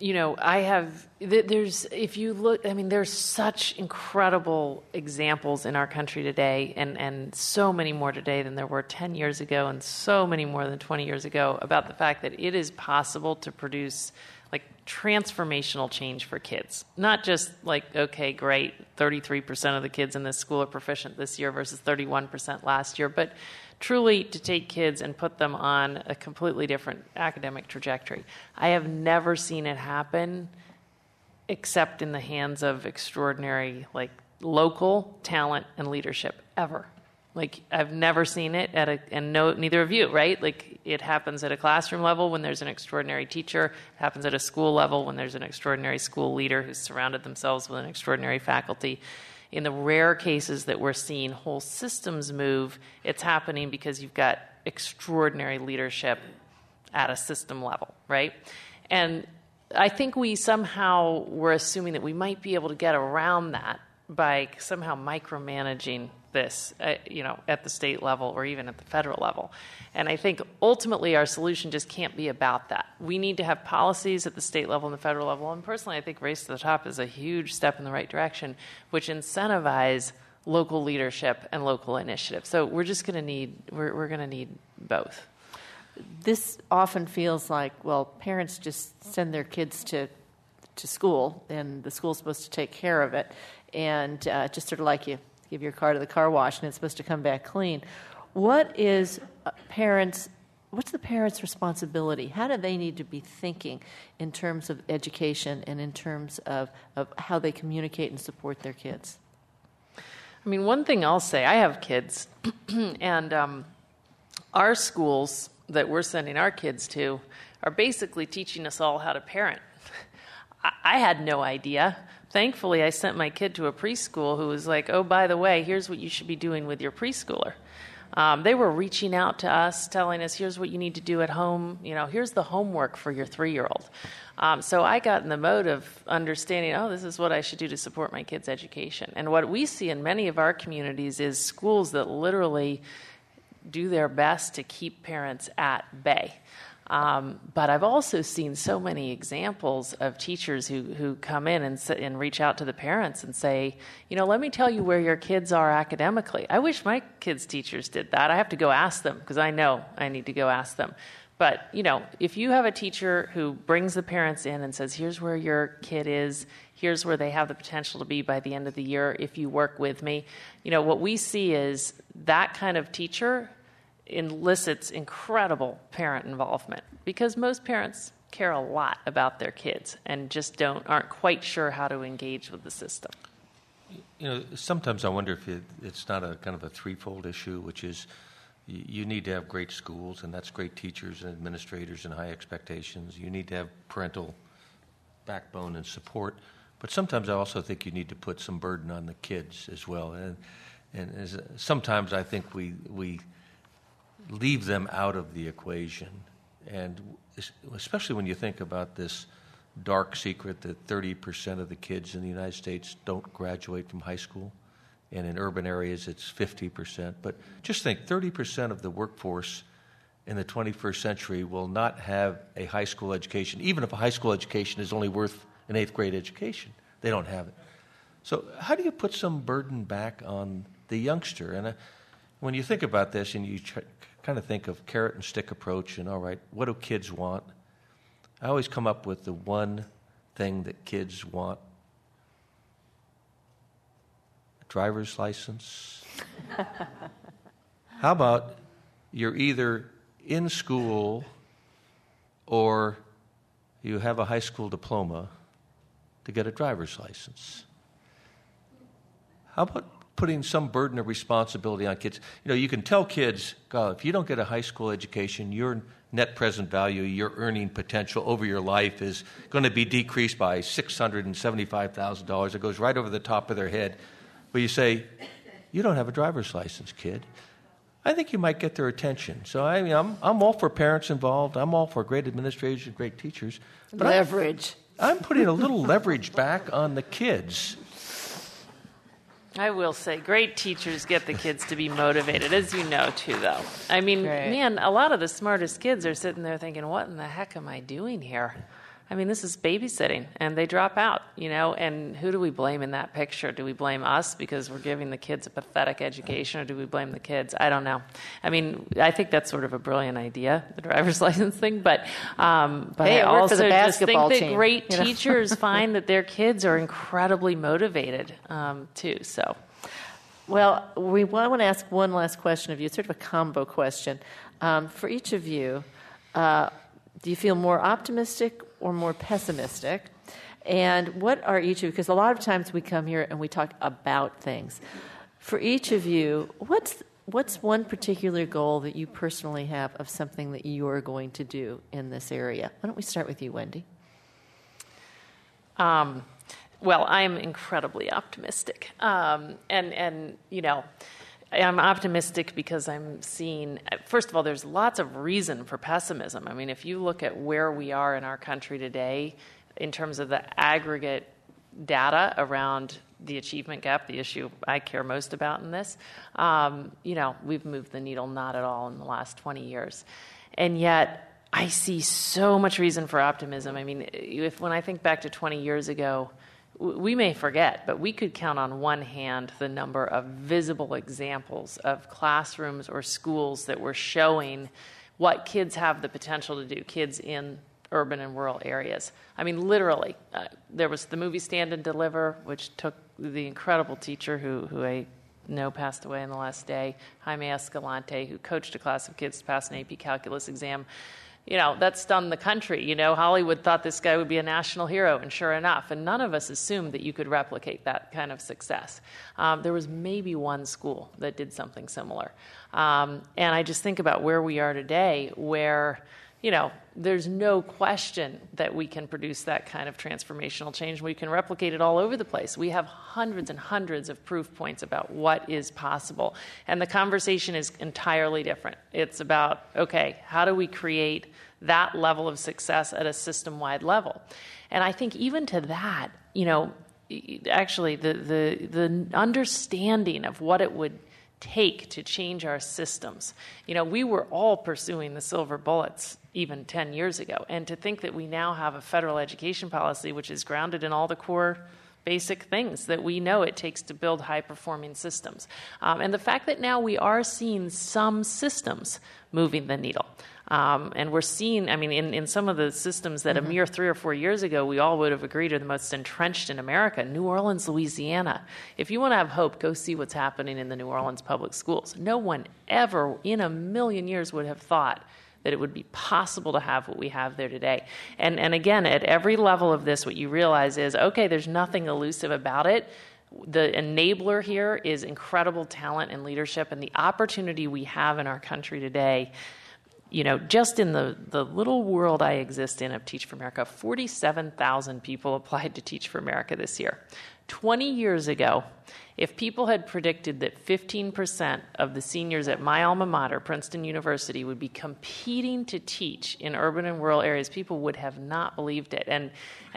If you look, there's such incredible examples in our country today, and so many more today than there were 10 years ago, and so many more than 20 years ago, about the fact that it is possible to produce transformational change for kids. Not just okay, great, 33% of the kids in this school are proficient this year versus 31% last year, but truly to take kids and put them on a completely different academic trajectory. I have never seen it happen except in the hands of extraordinary, local talent and leadership, ever. I've never seen it neither of you, right? It happens at a classroom level when there's an extraordinary teacher. It happens at a school level when there's an extraordinary school leader who's surrounded themselves with an extraordinary faculty. In the rare cases that we're seeing whole systems move, it's happening because you've got extraordinary leadership at a system level, right? And I think we're assuming that we might be able to get around that by somehow micromanaging this, at the state level or even at the federal level. And I think ultimately our solution just can't be about that. We need to have policies at the state level and the federal level. And personally, I think Race to the Top is a huge step in the right direction, which incentivize local leadership and local initiative. So we're just going to need both. This often feels like, parents just send their kids to school, and the school's supposed to take care of it, and just sort of like you give your car to the car wash, and it's supposed to come back clean. What's the parents' responsibility? How do they need to be thinking in terms of education and in terms of how they communicate and support their kids? One thing I'll say, I have kids, and our schools that we're sending our kids to are basically teaching us all how to parent. I had no idea Thankfully, I sent my kid to a preschool who was like, oh, by the way, here's what you should be doing with your preschooler. They were reaching out to us, telling us, here's what you need to do at home. Here's the homework for your 3-year-old. So I got in the mode of understanding, this is what I should do to support my kid's education. And what we see in many of our communities is schools that literally do their best to keep parents at bay. But I've also seen so many examples of teachers who come in and reach out to the parents and say, let me tell you where your kids are academically. I wish my kids' teachers did that. I have to go ask them because I know I need to go ask them. But, if you have a teacher who brings the parents in and says, here's where your kid is, here's where they have the potential to be by the end of the year if you work with me, what we see is that kind of teacher elicits incredible parent involvement because most parents care a lot about their kids and just aren't quite sure how to engage with the system. Sometimes I wonder if it's not a kind of a threefold issue, which is you need to have great schools, and that's great teachers and administrators and high expectations. You need to have parental backbone and support. But sometimes I also think you need to put some burden on the kids as well. And sometimes I think we leave them out of the equation. And especially when you think about this dark secret that 30% of the kids in the United States don't graduate from high school. And in urban areas, it's 50%. But just think, 30% of the workforce in the 21st century will not have a high school education, even if a high school education is only worth an 8th grade education. They don't have it. So how do you put some burden back on the youngster? And when you think about this and you kind of think of carrot and stick approach and, all right, what do kids want? I always come up with the one thing that kids want. Driver's license. How about you're either in school or you have a high school diploma to get a driver's license? How about putting some burden of responsibility on kids? You can tell kids, God, if you don't get a high school education, your net present value, your earning potential over your life is going to be decreased by $675,000. It goes right over the top of their head. But you say, you don't have a driver's license, kid. I think you might get their attention. So I'm all for parents involved. I'm all for great administrators and great teachers. But leverage. I'm putting a little leverage back on the kids. I will say, great teachers get the kids to be motivated, as you know, too, though. I mean, man, a lot of the smartest kids are sitting there thinking, what in the heck am I doing here? I mean, this is babysitting, and they drop out, and who do we blame in that picture? Do we blame us because we're giving the kids a pathetic education, or do we blame the kids? I don't know. I mean, I think that's sort of a brilliant idea, the driver's license thing, but I also just think that great teachers find that their kids are incredibly motivated, too, so. Well, I want to ask one last question of you. It's sort of a combo question. For each of you, do you feel more optimistic or more pessimistic? And what are each of you, because a lot of times we come here and we talk about things. For each of you, what's one particular goal that you personally have of something that you are going to do in this area? Why don't we start with you, Wendy? Well, I am incredibly optimistic. I'm optimistic because I'm seeing, first of all, there's lots of reason for pessimism. I mean, if you look at where we are in our country today in terms of the aggregate data around the achievement gap, the issue I care most about in this, we've moved the needle not at all in the last 20 years. And yet, I see so much reason for optimism. I mean, when I think back to 20 years ago, we may forget, but we could count on one hand the number of visible examples of classrooms or schools that were showing what kids have the potential to do, kids in urban and rural areas. I mean, literally, there was the movie Stand and Deliver, which took the incredible teacher who I know passed away in the last day, Jaime Escalante, who coached a class of kids to pass an AP calculus exam. That stunned the country. Hollywood thought this guy would be a national hero, and sure enough, and none of us assumed that you could replicate that kind of success. There was maybe one school that did something similar. And I just think about where we are today, where, there's no question that we can produce that kind of transformational change. We can replicate it all over the place. We have hundreds and hundreds of proof points about what is possible. And the conversation is entirely different. It's about, okay, how do we create that level of success at a system-wide level? And I think even to that, actually the understanding of what it would take to change our systems. We were all pursuing the silver bullets even 10 years ago. And to think that we now have a federal education policy which is grounded in all the core basic things that we know it takes to build high-performing systems. And the fact that now we are seeing some systems moving the needle. And we're seeing, in some of the systems that a mere 3 or 4 years ago we all would have agreed are the most entrenched in America, New Orleans, Louisiana. If you want to have hope, go see what's happening in the New Orleans public schools. No one ever in a million years would have thought that it would be possible to have what we have there today. And again, at every level of this, what you realize is, okay, there's nothing elusive about it. The enabler here is incredible talent and leadership, and the opportunity we have in our country today. Just in the little world I exist in of Teach for America, 47,000 people applied to Teach for America this year. 20 years ago, if people had predicted that 15% of the seniors at my alma mater, Princeton University, would be competing to teach in urban and rural areas, people would have not believed it. And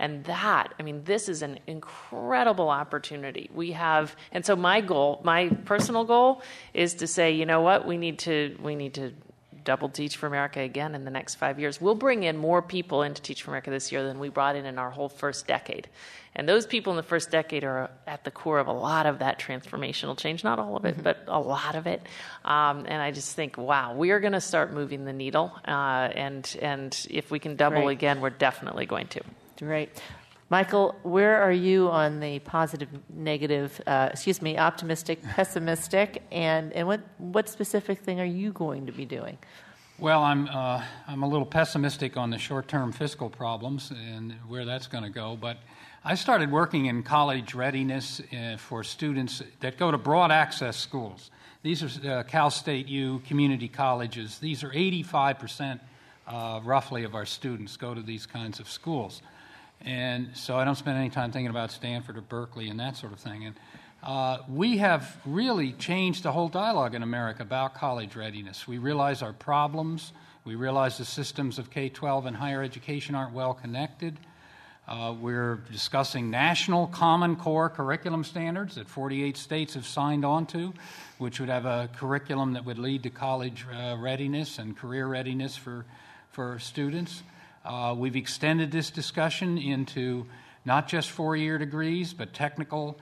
this is an incredible opportunity. And so my personal goal is to say, you know what, we need to double Teach for America again in the next 5 years. We'll bring in more people into Teach for America this year than we brought in our whole first decade. And those people in the first decade are at the core of a lot of that transformational change. Not all of it, but a lot of it. And I just think, wow, we are going to start moving the needle. And if we can double again, we're definitely going to. Great. Michael, where are you on the positive, negative, optimistic, pessimistic, and what specific thing are you going to be doing? Well, I'm a little pessimistic on the short-term fiscal problems and where that's going to go, but I started working in college readiness for students that go to broad access schools. These are Cal State U community colleges. These are 85% roughly of our students go to these kinds of schools. And so I don't spend any time thinking about Stanford or Berkeley and that sort of thing. And we have really changed the whole dialogue in America about college readiness. We realize our problems. We realize the systems of K-12 and higher education aren't well connected. We're discussing national Common Core curriculum standards that 48 states have signed on to, which would have a curriculum that would lead to college readiness and career readiness for students. We've extended this discussion into not just four-year degrees, but technical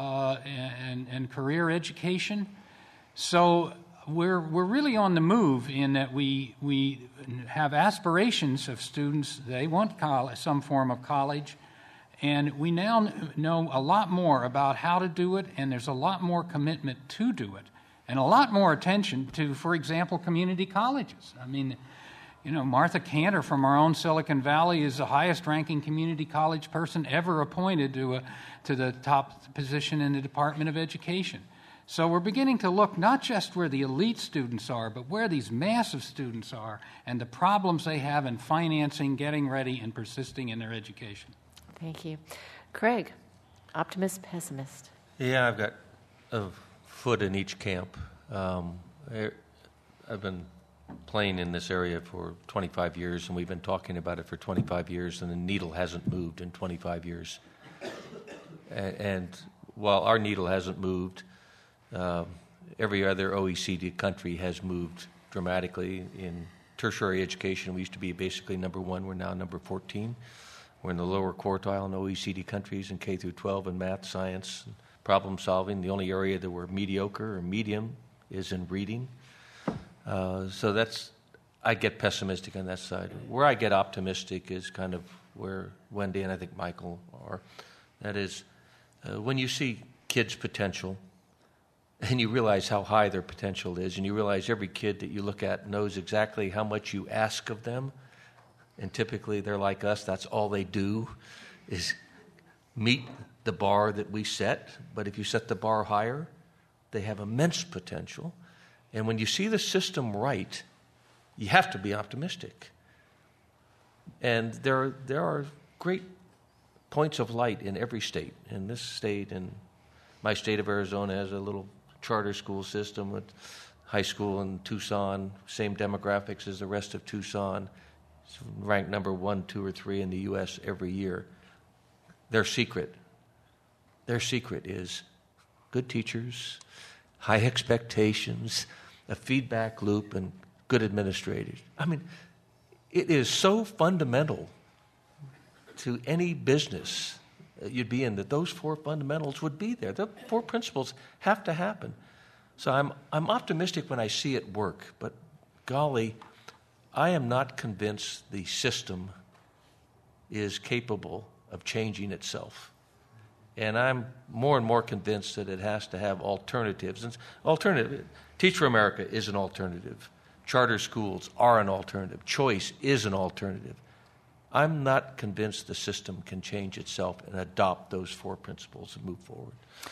and career education. So we're really on the move in that we have aspirations of students. They want some form of college, and we now know a lot more about how to do it, and there's a lot more commitment to do it, and a lot more attention to, for example, community colleges. Martha Cantor from our own Silicon Valley is the highest-ranking community college person ever appointed to the top position in the Department of Education. So we're beginning to look not just where the elite students are, but where these massive students are and the problems they have in financing, getting ready, and persisting in their education. Thank you. Craig, optimist, pessimist? Yeah, I've got a foot in each camp. I've been playing in this area for 25 years, and we've been talking about it for 25 years, and the needle hasn't moved in 25 years. And while our needle hasn't moved, every other OECD country has moved dramatically. In tertiary education, we used to be basically number 1. We're now number 14. We're in the lower quartile in OECD countries in K through 12 in math, science, and problem solving. The only area that we're mediocre or medium is in reading. So I get pessimistic on that side. Where I get optimistic is kind of where Wendy and I think Michael are. That is, when you see kids' potential, and you realize how high their potential is, and you realize every kid that you look at knows exactly how much you ask of them, and typically they're like us, that's all they do is meet the bar that we set. But if you set the bar higher, they have immense potential. And when you see the system right, you have to be optimistic. And there are great points of light in every state. In this state, in my state of Arizona, has a little charter school system with high school in Tucson, same demographics as the rest of Tucson. It's ranked number 1, 2, or 3 in the U.S. every year. Their secret is good teachers, high expectations, a feedback loop, and good administrators. I mean, it is so fundamental to any business you'd be in that those 4 fundamentals would be there. The 4 principles have to happen. So I'm optimistic when I see it work, but golly, I am not convinced the system is capable of changing itself. And I'm more and more convinced that it has to have alternatives. And Teach for America is an alternative. Charter schools are an alternative. Choice is an alternative. I'm not convinced the system can change itself and adopt those 4 principles and move forward.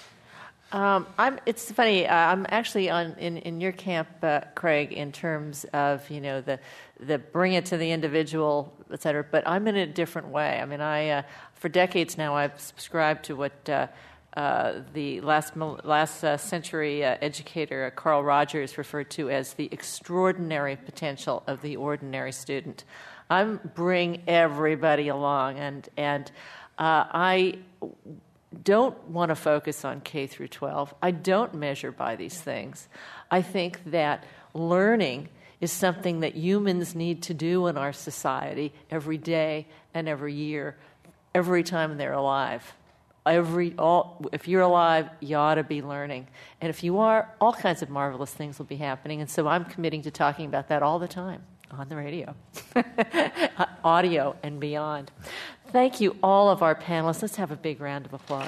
It's funny. I'm actually in your camp, Craig, in terms of the bring it to the individual, et cetera. But I'm in a different way. I mean, for decades now I've subscribed to what the last century educator Carl Rogers referred to as the extraordinary potential of the ordinary student. I bring everybody along, and I don't want to focus on K through 12. I don't measure by these things. I think that learning is something that humans need to do in our society every day and every year, every time they're alive. If you're alive, you ought to be learning. And if you are, all kinds of marvelous things will be happening. And so I'm committing to talking about that all the time on the radio, audio and beyond. Thank you, all of our panelists. Let's have a big round of applause.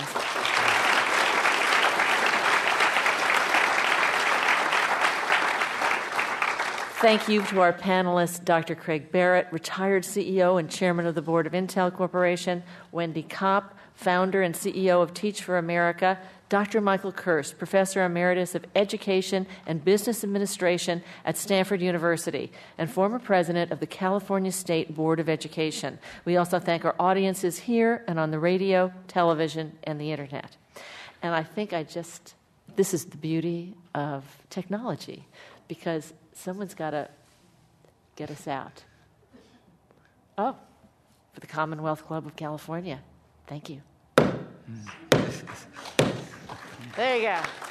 Thank you to our panelists, Dr. Craig Barrett, retired CEO and chairman of the board of Intel Corporation, Wendy Kopp, founder and CEO of Teach for America, Dr. Michael Kirst, Professor Emeritus of Education and Business Administration at Stanford University and former president of the California State Board of Education. We also thank our audiences here and on the radio, television, and the internet. And I think this is the beauty of technology, because someone's got to get us out. Oh, for the Commonwealth Club of California. Thank you. There you go.